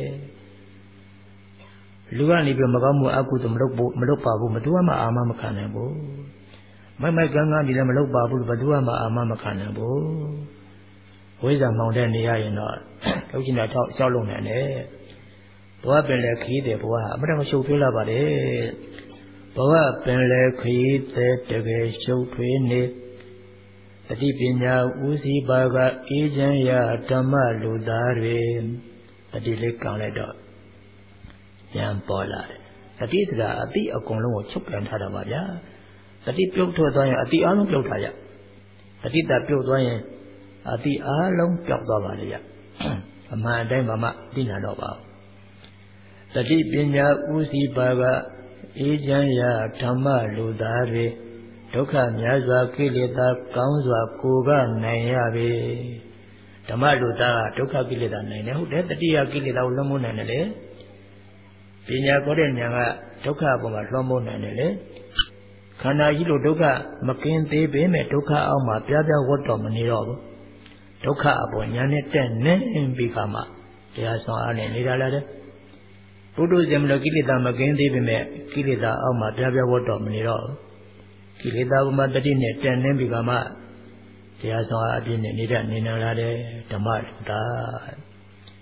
လူကနေပြီးမကောင်းမှုအကုသိုလ်မလုပ်ပါဘူးဘယ်သူမှအာမမခံနိုင်ဘူးမိုက်ကန်းကန်းဒီလည်းမလုပ်ပါဘူးဘယ်သူမှအာမမခံနိုင်ဘူးဝိဇ္ဇာမှောင်တဲ့နေရရင်တော့လုပ်ချင်တာရှောက်လုံနိုင်တယ်ဘဝပင်လည်းခရီးတဲ့ဘဝအမှန်တကယ်ရှုပ်ထွေးလာပါတယ်ဘဝပင်လည်းခရီးတဲ့တကယ်ရှုပ်ထွေးနေတတိပညာဥစည်းပါကအေးချမ်းရာဓမ္မလူသားတွေတတိလေးကောင်းလိုက်တော့ဉာဏ်ပေါ်လာတယ်တတိဆိုတာအတိအကုန်လုံးကိုချုပ်ပြန်ထားတာပါဗျာတတိပြုတ်ထွက်သွားရင်အတိအားလုံးပြုတ်ထားရတတိတပြုတ်သွားရင်အတိအားလုံးပျောက်သွားပါလေဗျအမှန်အတိုင်းမှသိနိုင်တော့ပါတတိပညာဥစည်းပါကအေးချမ်းရာဓမ္မလူသားတွေဒုက္ခများစွာကိလေသာကောင်းစွာကိုကနိုင်ရပြီဓမ္မလူသားကဒုက္ခကိလေသာနိုင်တယ်ဟုတ်တယ်တတိယကိလေသာကိုလွှမ်းမိုးနိုင်တယ်လေပညာခေါ်တဲ့ဉာဏ်ကဒုက္ခအပေါ်မှာလွှမ်းမိုးနိုင်တယ်လေခန္ဓာကြီးလိုဒုက္ခမကင်းသေးပေမဲ့ဒုက္ခအောက်မှာပြပြဝတ်တော်မနေတော့ဘူးဒုက္ခအပေါ်ဉာဏ်နဲ့တက်နေပြီးခါမှတရားဆောင်အားနဲ့နေတာလာတယ်ပုထုဇဉ်မလို့ကိလေသာမကင်းသေးပေမဲ့ကိလေသာအောက်မှာပြပြဝတ်တော်မနေတော့ကိလေသာပေါ်မှာတတိနဲ့တက်နေပြီးခါမှတရားဆောင်အားအပြည့်နဲ့နေတဲ့နေလာတယ်ဓမ္မလူသား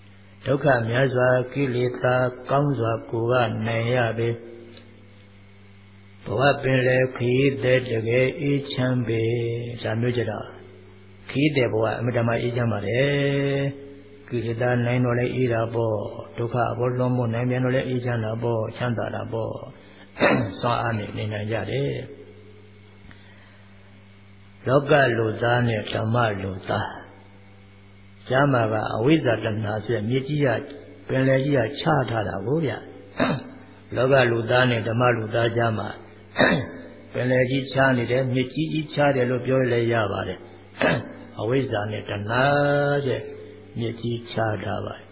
ဒုက္ခများစွာကိလေသာကောင်းစွာကိုကနိုင်ရပေဘဝပင်လေခရီးတဲ့တကယ်အေးချမ်းပေဒါမျိုးကြတော့ခရီးတဲ့ဘဝအမြဲတမ်းအေးချမ်းပါတယ်ကိလေသာနိုင်တော့လဲအေးတာပေါ့ဒုက္ခအဘောလုံးမနိုင်ပြန်တော့လဲအေးချမ်းတာပေါ့ချမ်းသာတာပေါ့စွမ်းအားနဲ့နေနိုင်ကြတယ်လောကလူသားနဲ့ဓမ္မလူသားကျမ်းမာကအဝိဇ္ဇာတဏှာဆိုတဲ့မြေကြီးကပင်လယ်ကြီးကချထားတာကိုဗျလောကလူသားနဲ့ဓမ္မလူသားကျမ်းမာပင်လယ်ကြီးချနေတယ်မြေကြီးကြီးချတယ်လို့ပြောရရပါတယ်အဝိဇ္ဇာနဲ့တဏှာတဲ့မြေကြီးချထားပါတယ်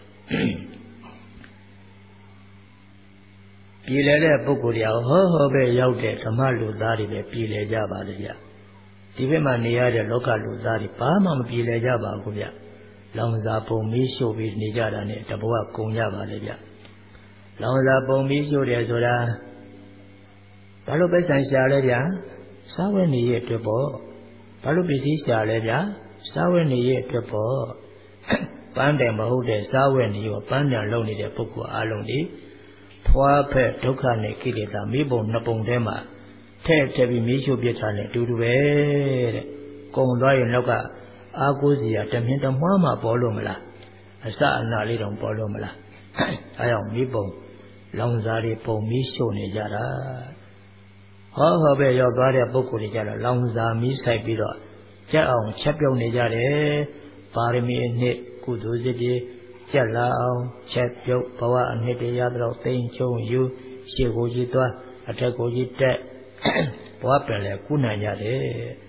ပြည်လဲတဲ့ပုဂ္ဂိုလ်တွေဟောပဲရောက်တဲ့ဓမ္မလူသားတွေပဲပြည်လဲကြပါလေဗျဒီဘက်မှာနေရတဲ့လောကလူသားတွေဘာမှမပြည်လဲကြပါဘူးဗျလောင်စာပုံမီးရှို့ပြီးနေကြတာနဲ့တဘဝကုန်ကြပါလေဗျလောင်စာပုံမီးရှို့တယ်ဆိုတာဘာလို့ပဲဆိုင်ရှာလဲဗျစားဝဲနေရဲ့အတွက်ပေါ့ဘာလို့ပစ္စည်းရှာလဲဗျစားဝဲနေရဲ့အတွက်ပေါ့ပန်းတယ်မဟုတ်တဲ့စားဝဲနေရောပန်းတယ်လုံနေတဲ့ပုဂ္ဂိုလ်အလုံးဒီဖွာဖက်ဒုက္ခနဲ့ကိလေသာမိဘုံနှစ်ပုံထဲမှာထဲ့ပြီးမီးရှို့ပြစ်ထားတဲ့အတူတူပဲတဲ့ကုံသွားရင်နောက်ကအာကိုးစီရတမင်းတမွှားမှပေါ်လို့မလားအစအနာလေးတောင်ပေါ်လို့မလားအဲကြောင့်မိဘုံလောင်စာတွေပုံမီးရှို့နေကြတာဟောပဲရောက်သွားတဲ့ပုဂ္ဂိုလ်တွေကြတော့လောင်စာမီးဆိုင်ပြီးတော့ကြက်အောင်ချက်ပြုတ်နေကြတယ်ပါရမီအနှစ်ကုသိုလ်စိတ်တွေကြက်လာအောင်ချက်ပြုတ်ဘဝအနှစ်တွေရတော့သိမ့်ချုံယူရှေ့ကိုကြီးသွားအထက်ကိုကြီးတက်ဘဝပင်လေကုနိုင်ကြတယ်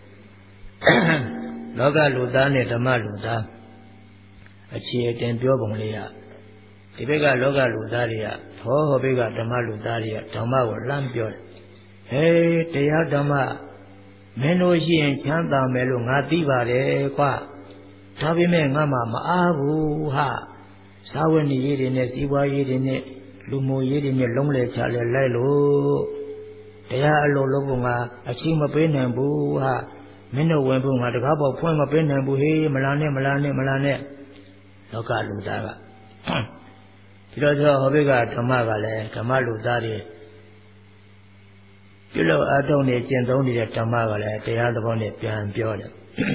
လောကလူသားနဲ့ဓမ္မလူသားအခြေအတင်ပြောပုံလေးရဒီဘက်ကလောကလူသားတွေကဟောဘက်ကဓမ္မလူသားတွေကဓမ္မကိုလှမ်းပြောတယ်ဟေးတရားဓမ္မမင်းတို့ရှိရင်ချမ်းသာမယ်လို့ငါသိပါတယ်ကွာဒါပေမဲ့ငါမှမအားဘူးဟာသာဝဏီရေးတွေနဲ့စီးပွားရေးတွေနဲ့လူမှုရေးတွေနဲ့လုံးလဲချလဲလိုက်လို့တရားအလိုလုံးကငါအချိန်မပေးနိုင်ဘူးဟာမင်းတို့ဝင်ဖို့ငါတကားပေါက်ဖွင့်မပေးနိုင်ဘူးဟေးမလာနဲ့လောကလူသားကဒီတော့ဟောဘက်ကဓမ္မကလည်းဓမ္မလူသားတွေပြုလို့အထုံးနေကျင့်သုံးနေတဲ့ဓမ္မကလည်းတရားသဘောနဲ့ပြန်ပြောတယ်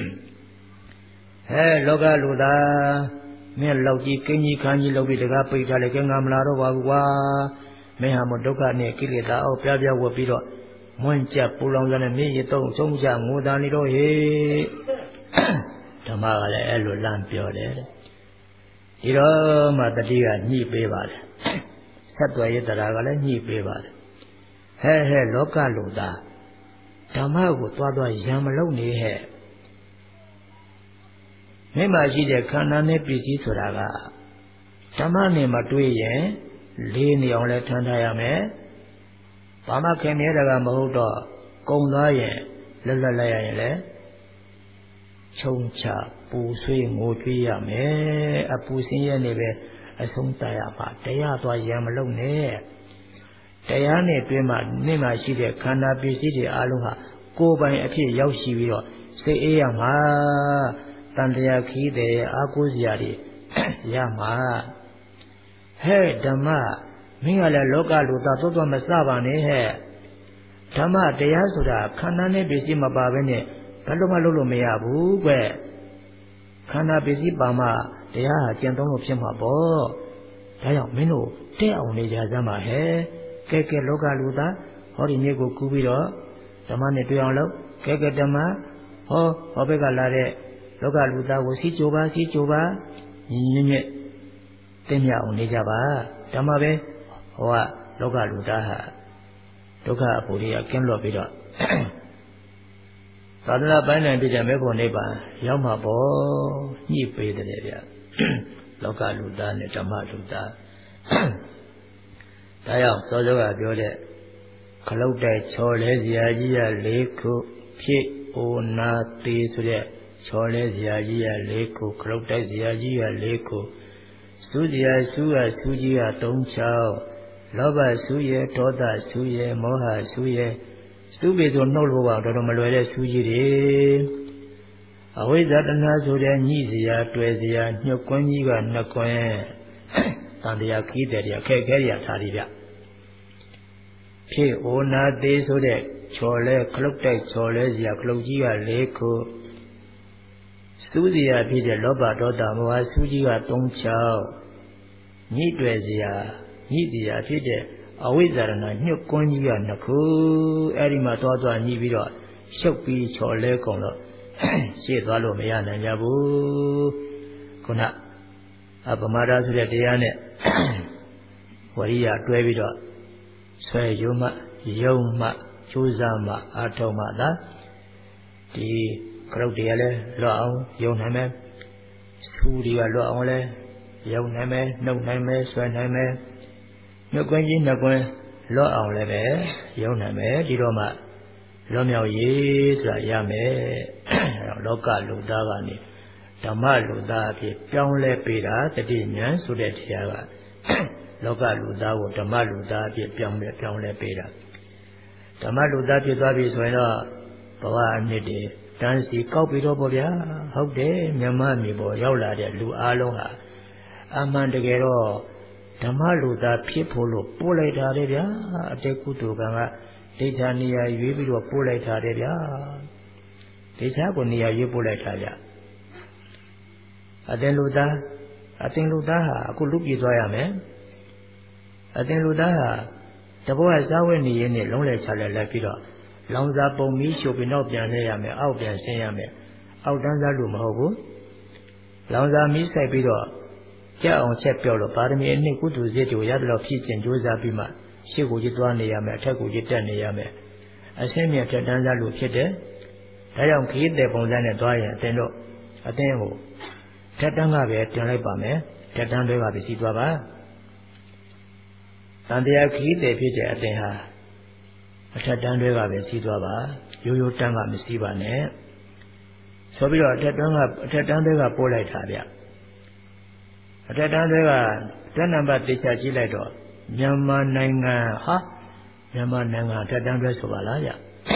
လောကလူသားမင်းလောက်ကြီးကင်းကြီးခန်းကြီးလုပ်ပြီးတကားပိတ်ထားလေကဲငါမလာတော့ပါဘူးကွာမင်းဟာမဒုက္ခနဲ့ကိလေသာအောက်ပြပြဝတ်ပြီးတော့မွန်းကြပူလောင်ကြတဲ့မြေရတုံးဆုံးကြငိုတာနေတော့ဟေးဓမ္မကလည်းအဲ့လိုလမ်းပြောတယ်ဒီတော့မှတတိကညှိပေးပါတယ်ဆက်သွယ်ရတရားကလည်းညှိပေးပါတယ်ဟဲ့လောကလူသားဓမ္မကိုသွားရံမလုံးနေဟဲ့မိမရှိတဲ့ခန္ဓာနဲ့ပစ္စည်းဆိုတာကဓမ္မနဲ့မတွေ့ရင်လေးနေအောင်လဲထမ်းထားရမယ်ဘာမှခင်မြဲတာကမဟုတ်တော့ကုံသွားရင်လွတ်လိုက်ရရင်လဲချုံချပူဆွေးငိုကြွေးရမယ်အပူစင်းရဲနေပဲအဆုံးတရပါတရားသွားရံမလုံးနဲ့တရားနဲ့တွင်းမှာနေ့မှရှိတဲ့ခန္ဓာပစ္စည်းတွေအလုံးဟာကိုယ်ပိုင်အဖြစ်ရောက်ရှိပြီးတော့စိတ်အေးရမှာတန်တရားခီးတဲ့အာကိုးစရာတွေရမှာဟဲ့ဓမ္မမင်းကလည်းလောကလူသားသွားမစပါနဲ့ဟဲ့ဓမ္မတရားဆိုတာခန္ဓာနဲ့ပစ္စည်းမပါဘဲနဲ့ဘယ်လိုမှလုပ်လို့မရဘူးကွခန္ဓာပစ္စည်းပါမှတရားဟာကျင့်သုံးလို့ဖြစ်မှာပေါ့ဒါကြောင့်မင်းတို့တဲ့အောင်နေကြစမ်းပါဟဲ့ကဲလောကလူသားဟောဒီနေ့ကိုကူးပြီးတော့ဓမ္မနဲ့တွေ့အောင်လုပ်ကဲဓမ္မဟောဘက်ကလာတဲ့လောကလူသားကိုစီးကြိုပါညင်ညက်သိမြအောင်နေကြပါဓမ္မပဲဟောကလောကလူသားဟာဒုက္ခအပူတွေကကင်းလွတ်ပြီးတော့သာသနာပိုင်းနိုင်ပြတဲ့မေဖို့နိဗ္ဗာန်ရောက်မှာပေါ့ညှိပေးတယ်ဗျလောကလူသားနဲ့ဓမ္မလူသားဒါကြောင့်စောစောကပြောတဲ့ခလုတ်တိုက်ချော်လဲစရာကြီးရ၄ခုဖြစ်အိုနာသေးဆိုတဲ့ချော်လဲစရာကြီးရ၄ခုခလုတ်တိုက်စရာကြီးရ၄ခုစူးစရာစူးရစူးကြီးရ၃ချောင်းလောဘစူးရဒေါသစူးရမောဟစူးရစူးပေဆိုနှုတ်လို့ပါတော်မလွယ်တဲ့စူးကြီးတွေအဝိဇ္ဇာတဏှာဆိုတဲ့ညှိစရာတွေ့စရာညှို့ကွင်းကြီးကနှစ်ကွင်းတန်တရားခီးတဲ့အခက်ခဲရထားရပြဖြစ်အိုနာသေးဆိုတဲ့ချော်လဲခလုတ်တိုက်ချော်လဲစရာခလုတ်ကြီးက၄ခုစူးစရာဖြစ်တဲ့လောဘဒေါသမောဟစူးကြီးက၃ချောင်းညှိတွေ့စရာညှိတရားဖြစ်တဲ့အဝိဇ္ဇာရဏညှွတ်ကွန်းကြီးက2ခုအဲ့ဒီမှာသွားညှိပြီးတော့ရှုပ်ပြီးချော်လဲကုန်တော့ရှေ့သွားလို့မရနိုင်ကြဘူးခုနပမာဒဆိုတဲ့တရားနဲ့ဝရိယတွဲပြီးတော့ဆွဲယုံမှယုံမှကြိုးစားမှအာထုံမှသာဒီခရုတ်တရားလဲလွတ်အောင်ယုံနိုင်မယ်စူးတွေကလွတ်အောင်လဲယုံနိုင်မယ်နှုတ်နိုင်မယ်ဆွဲနိုင်မယ်နှုတ်ကွင်းကြီးနှုတ်ကွင်းလွတ်အောင်လည်းပဲယုံနိုင်မယ်ဒီတော့မှလွတ်မြောက်ရေးဆိုတာရမယ်လောကလူသားကနေဓမ္မလူသားအဖြစ်ပြောင်းလဲပေးတာတတိညာဆိုတဲ့တရားကလောကလူသားကိုဓမ္မလူသားအဖြစ်ပြောင်းလဲပေးတာဓမ္မလူသားဖြစ်သွားပြီဆိုရင်တော့ဘဝအနှစ်တွေတန်းစီကောက်ပြီးတော့ပေါ့ဗျာဟုတ်တယ်မြမမြေပေါ်ရောက်လာတဲ့လူအလုံးဟာအမှန်တကယ်တော့ဓမ္မလူသားဖြစ်ဖို့လို့ပို့လိုက်တာလေဗျာအတေကုသိုလ်ကံကဒိဋ္ဌာနေရာရွေးပြီးတော့ပို့လိုက်တာလေဗျာဒိဋ္ဌာကိုနေရာရွေးပို့လိုက်တာဗျအတင်လူသားဟာအခုလူပြည်သွားရမယ်အတင်လူသားဟာတဘောကစားဝဲနေရင်းနဲ့လုံးလဲချလဲလိုက်ပြီးတော့လောင်စာပုံမီးရှို့ပြီးနောက်ပြန်လဲရမယ်အောက်ပြန်ဆင်းရမယ်အောက်တန်းစားလူမဟုတ်ဘူးလောင်စာမီးဆိုင်ပြီးတော့ကြောက်အောင်ချက်ပြောလို့ပါရမီအနှစ်ကုသိုလ်စိတ်ကိုရတော့ဖြစ်ခြင်းကြိုးစားပြီးမှရှေ့ကိုကြီးသွားနေရမယ်အထက်ကိုကြီးတက်နေရမယ်အဆင်းမြတ်တက်တန်းစားလူဖြစ်တယ်ဒါကြောင့်ခရီးတဲ့ပုံစံနဲ့သွားရင်အတင်းကိုထက်တန်းကပဲတင်လိုက်ပါမယ်ထက်တန်းတွေကပဲစီးသွားပါတန်တရားခရီးတဲ့ဖြစ်တဲ့အတင်းဟာအထက်တန်းတွေကပဲစီးသွားပါရိုးရိုးတန်းကမစီးပါနဲ့ဆိုပြီးတော့အထက်တန်းတွေကပို့လိုက်တာဗျအထက်တန်းတွေကတက်နံပါတ်တေချာကြည့်လိုက်တော့မြန်မာနိုင်ငံအထက်တန်းတွေဆိုပါလားဗျ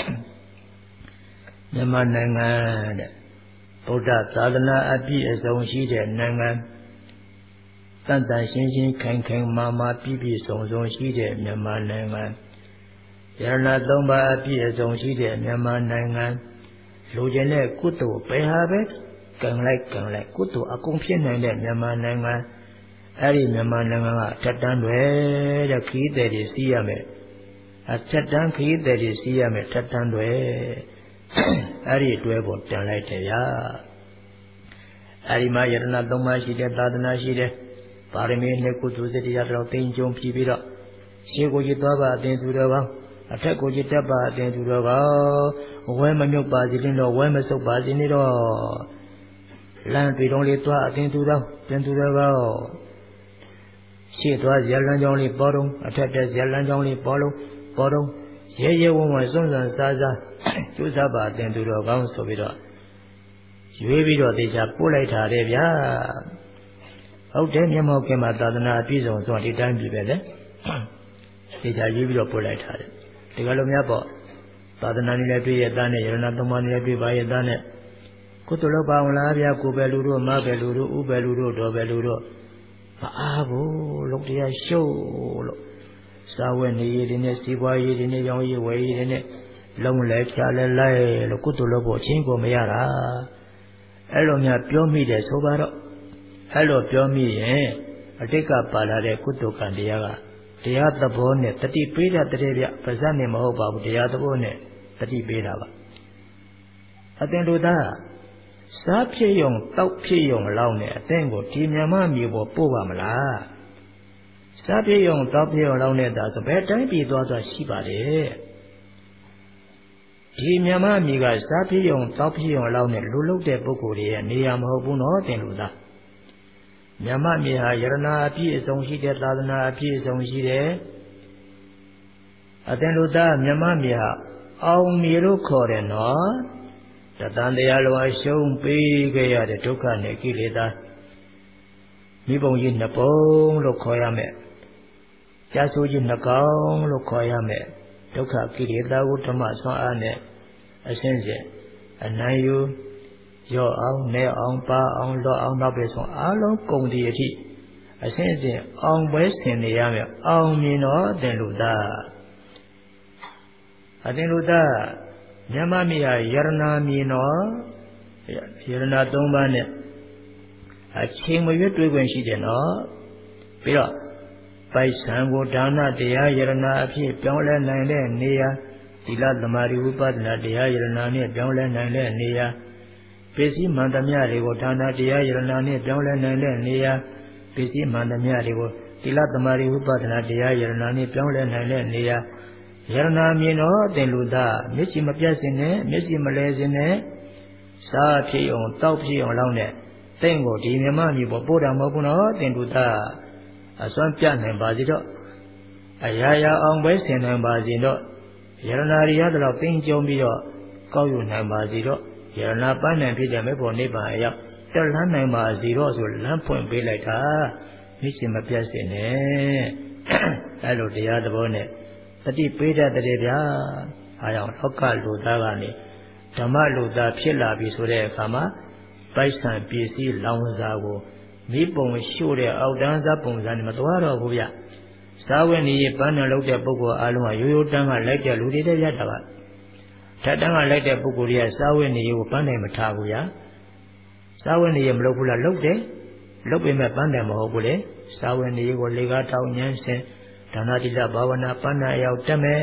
မြန်မာနိုင်ငံတဲ့ဗုဒ္ဓသာသနာအပြည့်အစုံရှိတဲ့နိုင်ငံတန်တန်ရှင်းရှင်းခိုင်ခိုင်မာမာပြည့်ပြည့်စုံစုံရှိတဲ့မြန်မာနိုင်ငံယရဏသုံးပါးအပြည့်အစုံရှိတဲ့မြန်မာနိုင်ငံလူကျင်တဲ့ကုသိုလ်ပဲဟာပဲကံလိုက်ကုသိုလ်အကုန်ဖြစ်နိုင်တဲ့မြန်မာနိုင်ငံအဲ့ဒီမြန်မာနိုင်ငံကထက်တန်းတွေတဲ့ခရီးသည်တွေစီးရမယ်အထက်တန်းခရီးသည်တွေစီးရမယ်ထက်တန်းတွေအဲ့ဒီတွဲပေါ်တန်လိုက်တယ်ဗျာအဲ့ဒီမှာယရဏသုံးပါးရှိတဲ့သာသနာရှိတဲ့ပါရမီနှစ်ကုသိုလ်စိတ်တရားတော်သိဉ္ဇုံပြီးပြီးတော့ရှေးကိုကြီးသွားပါအတင်သူတော်ကောင်းအထက်ကိုကြီးတက်ပါအတင်သူတော်ကောင်းဝဲမမြုပ်ပါစေနဲ့တော့ဝဲမဆုပ်ပါစေနဲ့တော့လမ်းတွေတော်လေးသွားအတင်သူတော်တင်သူတော်ကောင်းရှေ့သွားဇလန်းကြောင်းလေးပေါ်တော့အထက်တက်ဇလန်းကြောင်းလေးပေါ်တော့ရဲဝံ့စွန့်စားကျိုးစားပါအတင်သူတော်ကောင်းဆိုပြီးတော့ရွေးပြီးတော့တေချာပို့လိုက်တာတဲ့ဗျာဟုတ်တယ်မျက်မှောက်ကမှာသာသနာအပြည့်စုံဆိုတာဒီတိုင်းပြီပဲလေတေချာရွေးပြီးတော့ပို့လိုက်တာတဲ့ဒီကလိုများပေါ့သာသနာနည်းလည်းပြည့်ရတဲ့နဲ့ယရဏသုံးပါးနည်းလည်းပြည့်ပါရတဲ့နဲ့ကုသိုလ်လုပ်ပါအောင်လားဗျာကိုပဲလူတို့မပဲလူတို့ဥပဲလူတို့တော်ပဲလူတို့မအားဘူးလုပ်တရားရှုပ်လို့စာဝတ်နေရည်တွေနဲ့စီးပွားရေးတွေနဲ့ရောင်းရည်ဝယ်ရည်တွေနဲ့လုံးလဲဖြာလဲလိုက်လို့ကုသိုလ်လုပ်ဖို့အချင်းကိုမရတာအဲ့လိုများပြောမိတယ်ဆိုပါတော့အဲ့လိုပြောမိရင်အတိတ်ကပါလာတဲ့ကုသိုလ်ကံတရားကတရားသဘောနဲ့တတိပေးတာတည်းဗျပါဇက်နဲ့မဟုတ်ပါဘူးတရားသဘောနဲ့တတိပေးတာပါအသင်တို့သားစားဖြစ်ယုံတောက်ဖြစ်ယုံလောက်နဲ့အသင်ကိုဒီမြန်မာမျိုးပေါ်ပို့ပါမလားစားဖြစ်ယုံတောက်ဖြစ်ယုံလောက်နဲ့ဒါဆိုဘယ်တိုင်းပြည်သွားရှိပါတယ်ဒီမြန်မာမျိုးကစားဖြစ်ယုံတောက်ဖြစ်ယုံလောက်နဲ့လူလုတဲ့ပုဂ္ဂိုလ်တွေရဲ့နေရာမဟုတ်ဘူးနော်သင်တို့သားမြန်မာမျိုးဟာယရဏအပြည့်အစုံရှိတဲ့သာသနာအပြည့်အစုံရှိတယ်အသင်တို့သားမြန်မာမျိုးဟာအောင်မြေလို့ခေါ်တယ်နော်တသံတရားလောအရှုံးပေးခဲ့ရတဲ့ဒုက္ခနဲ့ကိလေသာမိဘုံကြီးနှစ်ပုံလို့ခေါ်ရမယ်ကြာဆိုကြီးနှစ်ကောင်လို့ခေါ်ရမယ်ဒုက္ခကိလေသာကိုဓမ္မဆွမ်းအားနဲ့အစဉ်စဉ်အနိုင်ယူရော့အောင်နဲအောင်ပါအောင်လော့အောင်နောက်ပဲဆုံးအားလုံးကုန်ဒီအထိအစဉ်စဉ်အောင်ပွဲဆင်နေရမယ်အောင်မြင်တော့တင်လူသားအတင်လူသားမြတ်မမိဟာယရနာမြင်တော့ယရနာ၃ပါးနဲ့အချိန်မရွတ်တွေ့ခွင့်ရှိတယ်နော်ပြီးတော့ပိုက်ဆံကိုဒါနတရားယရနာအဖြစ်ပြောင်းလဲနိုင်တဲ့နေရာသီလသမာဓိဝိပဿနာတရားယရနာနဲ့ပြောင်းလဲနိုင်တဲ့နေရာပစ္စည်းမှန်သမျှတွေကိုဒါနတရားယရနာနဲ့ပြောင်းလဲနိုင်တဲ့နေရာပစ္စည်းမှန်သမျှတွေကိုသီလသမာဓိဝိပဿနာတရားယရနာနဲ့ပြောင်းလဲနိုင်တဲ့နေရာယရနာမြင်တော့တင်လူသားမျက်စိမပြတ်စင်နဲ့မျက်စိမလဲစင်နဲ့စားဖြစ်အောင်တောက်ဖြစ်အောင်လောက်နဲ့တင့်ကိုဒီမြမမျိုးပေါ်ပို့တာမဟုတ်ဘူးနော်တင်လူသားအစွမ်းပြနိုင်ပါစေတော့အရာရာအောင်ပဲဆင်နိုင်ပါစေတော့ယရနာရိယတော့ပင်ကြုံပြီးတော့ကောက်ယူနိုင်ပါစေတော့ယရနာပန်းနိုင်ဖြစ်တဲ့မေဖို့နိဗ္ဗာန်အရောက်တက်လှမ်းနိုင်ပါစေတော့ဆိုလမ်းဖွင့်ပေးလိုက်တာမျက်စိမပြတ်စင်နဲ့အဲ့လိုတရားသဘောနဲ့တတိပေးတတ်တဲ့ဗျာအားကြောင့်လောကလူသားကနေဓမ္မလူသားဖြစ်လာပြီဆိုတဲ့အခါမှာပိုက်ဆံပစ္စည်းလောင်စာကိုမိပုံရှို့တဲ့အောက်တန်းစားပုံစံနဲ့မသွားတော့ဘူးဗျစာဝတ်နေပန်းတော်လုပ်တဲ့ပုဂ္ဂိုလ်အားလုံးကရိုးရိုးတန်းကလိုက်တဲ့လူတွေတည်းရတာပါထက်တန်းကလိုက်တဲ့ပုဂ္ဂိုလ်တွေကစာဝတ်နေကိုပန်းတယ်မထားဘူးဗျာစာဝတ်နေမလုပ်ဘူးလားလုပ်တယ်လုပ်ပေမဲ့ပန်းတယ်မဟုတ်ဘူးလေစာဝတ်နေကိုလေကားထောင်ဉာဏ်စဉ်ဒါနတိလဘာဝနာပန်းနာရောက်တက်မယ်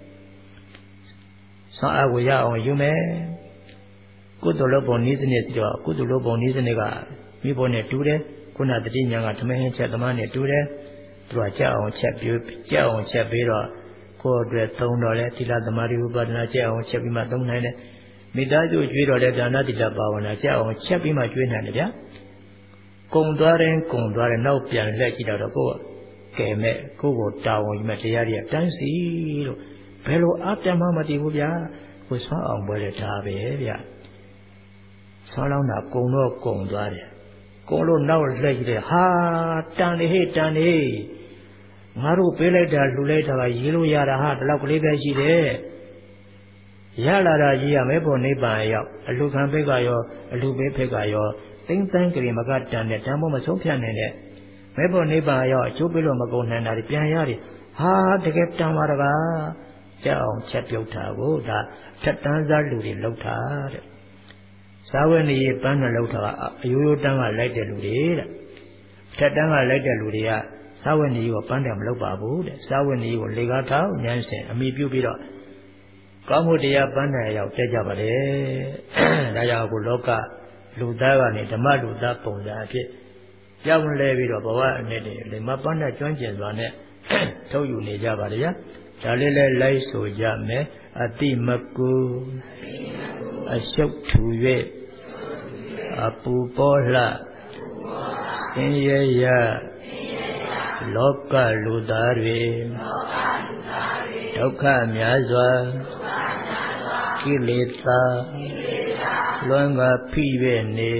ဆောင်းအကိုရအောင်ယူမယ်ကုသိုလ်လုပ်ပုံနည်းစနစ်ပြီးတော့ကုသိုလ်လုပ်ပုံနည်းစနစ်ကမိဖို့နဲ့တူတယ်ခုနတတိညာကဓမ္မဟင်းချက်သမားနဲ့တူတယ်သူကကြောက်အောင်ချက်ပြီးကြောက်အောင်ချက်ပြီးတော့ကိုယ်အတွက်သုံးတော့လဲသီလသမာဓိဝိပဿနာကြောက်အောင်ချက်ပြီးမှသုံးနိုင်တယ်မိသားစုကျွေးတော့လဲဒါနတိလဘာဝနာကြောက်အောင်ချက်ပြီးမှကျွေးနိုင်တယ်ဗျာကုံသွားတယ်နောက်ပြန်လှည့်ကြည့်တော့ကိုယ်ကဲမဲ့ကိုယ်တာဝန်ယူမဲ့တရားတွေကတန်းစီလို့ဘယ်လိုအတ္တမှမတည်ဘူးဗျာကိုဆွမ်းအောင်ပွဲတဲ့ဒါပဲဗျာဆောင်းလောင်းတာကုံတော့ကုံသွားတယ်ကုံလို့နောက်လှည့်ကြည့်တယ်ဟာတန်နေဟေ့တန်နေငါတို့ပေးလိုက်တာလှူလိုက်တာကရေးလို့ရတာဟာဒီလောက်ကလေးပဲရှိတယ်ရလာတာကြီးရမယ်ပေါ့နိဗ္ဗာန်ရောက်အလှခံဘက်ကရောအလှပေးဘက်ကရောသိမ့်တန်းကြိမ်မကတန်တဲ့တန်ဖို့မဆုံးဖြတ်နိုင်တဲ့မဲဖို့နိဗ္ဗာန်ရောက်အကျိုးပေးလို့မကုန်နိုင်တာပြန်ရတယ်ဟာတကယ်တန်ပါတကားကြောက်အောင်ချက်ပြုတ်တာကိုဒါထက်တန်းစားလူတွေလောက်တာတဲ့စာဝတ်နေပန်းနဲ့လောက်တာကအယိုးယိုးတန်းကလိုက်တဲ့လူတွေတဲ့ထက်တန်းကလိုက်တဲ့လူတွေကစာဝတ်နေကိုပန်းတယ်မလောက်ပါဘူးတဲ့စာဝတ်နေကိုလေကားထောက်ဉာဏ်စဉ်အမိပြုပြီးတော့ကောင်းမှုတရားပန်းတယ်ရောက်တက်ကြပါလေဒါကြောင့်အခုလောကလူသားကနေဓမ္မလူသားပုံစံအဖြစ်ပြောင်းလဲပြီးတော့ဘဝအနှစ်တွေလေမပန်းတဲ့ကျွမ်းကျင်စွာနဲ့ထုတ်ယူနေကြပါလေဗျာဒါလေးလဲလိုက်ဆိုကြမယ်အတိမကူအရှုပ်ထူ၍အပူပေါ်လှဆင်းရဲရလောကလူသားတွေဒုက္ခများစွာကိလေသာလွန်ကဖိ၍နေ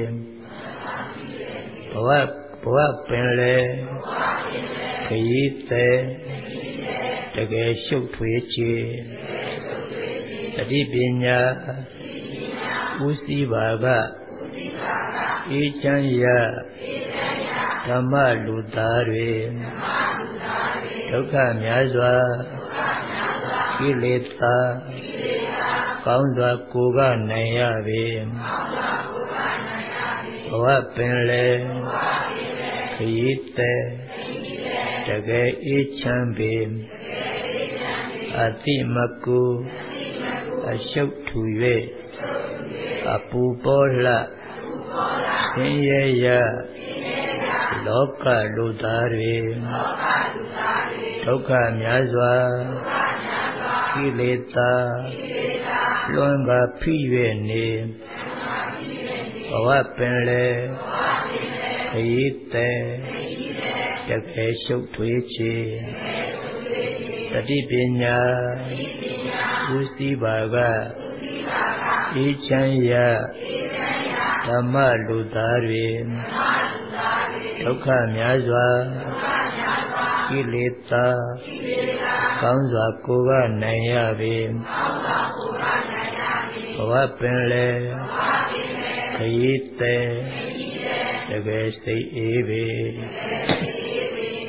ဘဝပင်လေခရီးသည်တကယ်ရှုပ်ထွေးချေတတိပညာဥစည်းပါကအေးချမ်းရဓမ္မလူသားတွေဒုက္ခများစွာကိလေသာကောင်းစွာကိုယ်ကနိုင်ရပေဘဝပင်လေခရီးသည်တကယ်အေးချမ်းပေအတိမကူအရှုပ်ထူ၍အပူပေါ်လှဆင်းရဲရလောကလူသားတွေဒုက္ခများစွာကိလေသာလွန်ကဖိ၍နေဘဝပင်လေခရီးသည်တကယ်ရှုပ်ထွေးချေတတိပညာဥစည်းပါကအေးချမ်းရဓမ္မလူသားတွေဒုက္ခများစွာကိလေသာကောင်းစွာကိုယ်ကနိုင်ရပေဘဝပင်လေခရီးသည်တကယ်စိတ်အေးပေ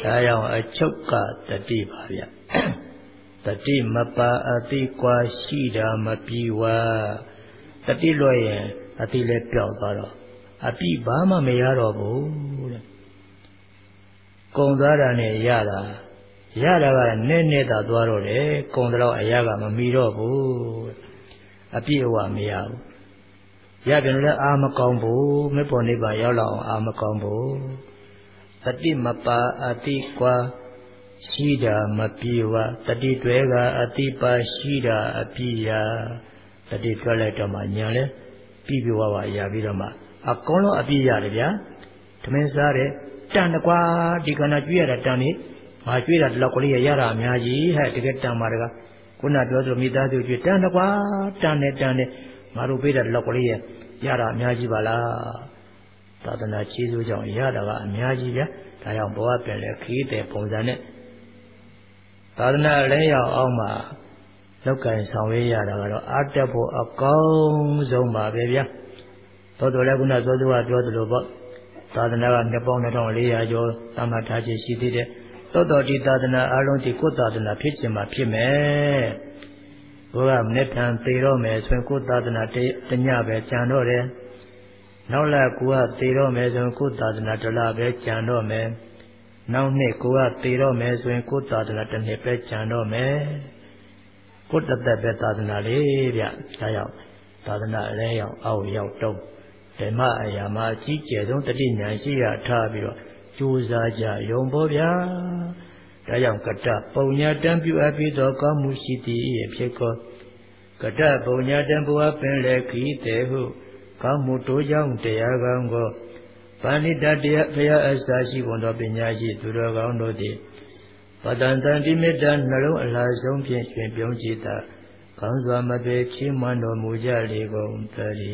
ဒါကြောင့်အချုပ်ကတတိပါဗျတတိမပါအတိကွာရှိတာမပြီးဝါတတိလွှဲရင်အတိလည်းပျောက်သွားတော့အပြည့်ဘာမှမရတော့ဘူးတဲ့ကုံသွားတာနဲ့ရတာကနဲ့သာသွားတော့တယ်ကုံတော့အရာကမမီတော့ဘူးအပြည့်အဝမရဘူးရပြန်လည်းအာမကောင်းဘူးမေဖို့နိဗ္ဗာန်ရောက်လောက်အောင်အာမကောင်းဘူးတတိမပါအတိကွာရှိတာမပြေဝတတိတွေကအတိပါရှိတာအပြည့်ရာတတိထွက်လိုက်တော့မှညာလဲပြီးပြေဝပါရပြီးတော့မှအကောင်းလုံးအပြည့်ရတယ်ဗျာသမင်းစားတဲ့တန်တကွာဒီကဏ္ဍကျွေးရတာတန်နေငါကျွေးတာဒီလောက်ကလေးရတာအများကြီးဟဲ့တကယ်တန်ပါတကားခုနပြောဆိုမိသားစုကျွေးတန်တကွာတန်နေငါတို့ပေးတာဒီလောက်ကလေးရတာအများကြီးပါလားသာသနာကြီးစိုးကြောင့်ရတာကအများကြီးဗျာဒါကြောင့်ဘဝပြန်လဲခီးတဲ့ပုံစံနဲ့သာသနာလဲရောက်အောင်မှာလောက်ကင်ဆောင်ရရတာကတော့အတ္တဖို့အကောင်းဆုံးပါပဲဗျာတော်လည်းခုနသောသူကပြောသလိုပေါ့သာသနာကနှစ်ပေါင်း2400ကျော်သတ်မှတ်ထားခြင်းရှိသေးတယ်တော်ဒီသာသနာအလုံးဒီကိုယ်သာသနာဖြစ်ခြင်းမှာဖြစ်မယ်ဘုရားမနေ့ကသေတော့မယ်ဆိုရင်ကိုယ်သာသနာတညပဲကြံတော့တယ်နောက်လာကိုယ်ကသေတော့မယ်ဆိုရင်ကိုယ်သာသနာတစ်လပဲကြံတော့မယ်နောက်နှစ်ကိုယ်ကသေတော့မယ်ဆိုရင်ကိုယ်သာသနာတစ်နှစ်ပဲကြံတော့မယ်ကိုယ်တသက်ပဲသာသနာလေးဗျဒါကြောင့်သာသနာအလဲရောက်အောက်ရောက်တော့ဓမ္မအရာမှာအကြီးကျယ်ဆုံးတတိညာရှိရထားပြီးတော့ကြိုးစားကြယုံပေါ်ဗျာဒါကြောင့်ကတ္တပုံညာတံပြုအပ်ပြီးတော့ကောင်းမှုရှိသည်ဖြစ်ကောကတ္တပုံညာတံဘုရားပင်လေခီးတဲ့ဟုကောင်းမှုတိုးကြောင့်တရားကောင်းကိုဗန္ဓိတတရားဘုရားအစရှိကုန်သောပညာရှိသူတော်ကောင်းတို့သည်ပတန်တန်တိမေတ္တာနှလုံးအလားဆုံးဖြင့်ရှင်ပြုံးကြည်သာကောင်းစွာမသွေချီးမွမ်းတော်မူကြလေကုန်သတ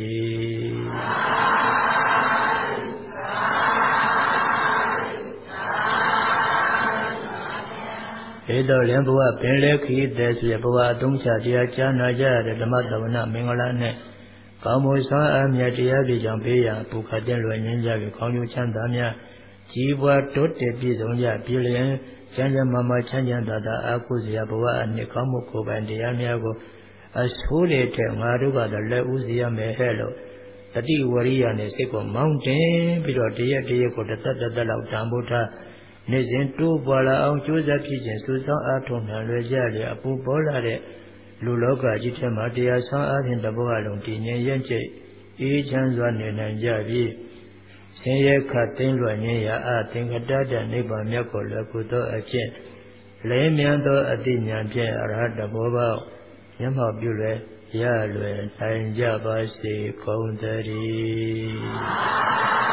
ည်းတော်လင်ဘုရားပင်လေခီးတဲ့ဆိုရဘုရားအသုံးချတရားကြားနာကြရတဲ့ဓမ္မသဝနာမင်္ဂလာနဲ့ကောင်းမှုဆွမ်းအားမြတ်တရားတွေကြောင့်ပေးရပုခတ်တဲ့လွယ်ငင်းကြပြီးကောင်းကျိုးချမ်းသာများကြီးပွားတိုးတက်ပြည့်စုံကြပြည်လျင်ချမ်းချမ်းမာချမ်းသာသာအာဟုစရာဘဝအနှစ်ကောင်းမှုကိုယ်ပိုင်တရားများကိုအဆိုးလေတဲ့ငါတို့ကတော့လက်ဦးစီရမယ်ဟဲ့လို့တတိဝရိယနဲ့စိတ်ကိုမောင်းတင်ပြီးတော့တရက်ကိုတသက်လောက်တန်ဖိုးထားနေ့စဉ်တိုးပွားလာအောင်ကြိုးစားဖြစ်ခြင်းစုဆောင်အားထုတ်နှံလွယ်ကြလေအပူပေါ်လာတဲ့လူလောကကြီးထဲမှာတရားဆောင်အားဖြင့်တဘောအလုံးတည်ငြိမ်ရဲ့ကျိတ်အေးချမ်းစွာနေနိုင်ကြပြီးဆင်းရဲခတ်သိမ်းလွှတ်ခြင်းရာအသင်္ကတတနိဗ္ဗာန်မြတ်ကိုလွယ်ကူသောအကျင့်လဲမြန်သောအတိညာဖြင့်အရဟတဘောပေါက်မျက်မှောက်ပြုလွယ်ရလွယ်နိုင်ကြပါစေကုန်သတည်း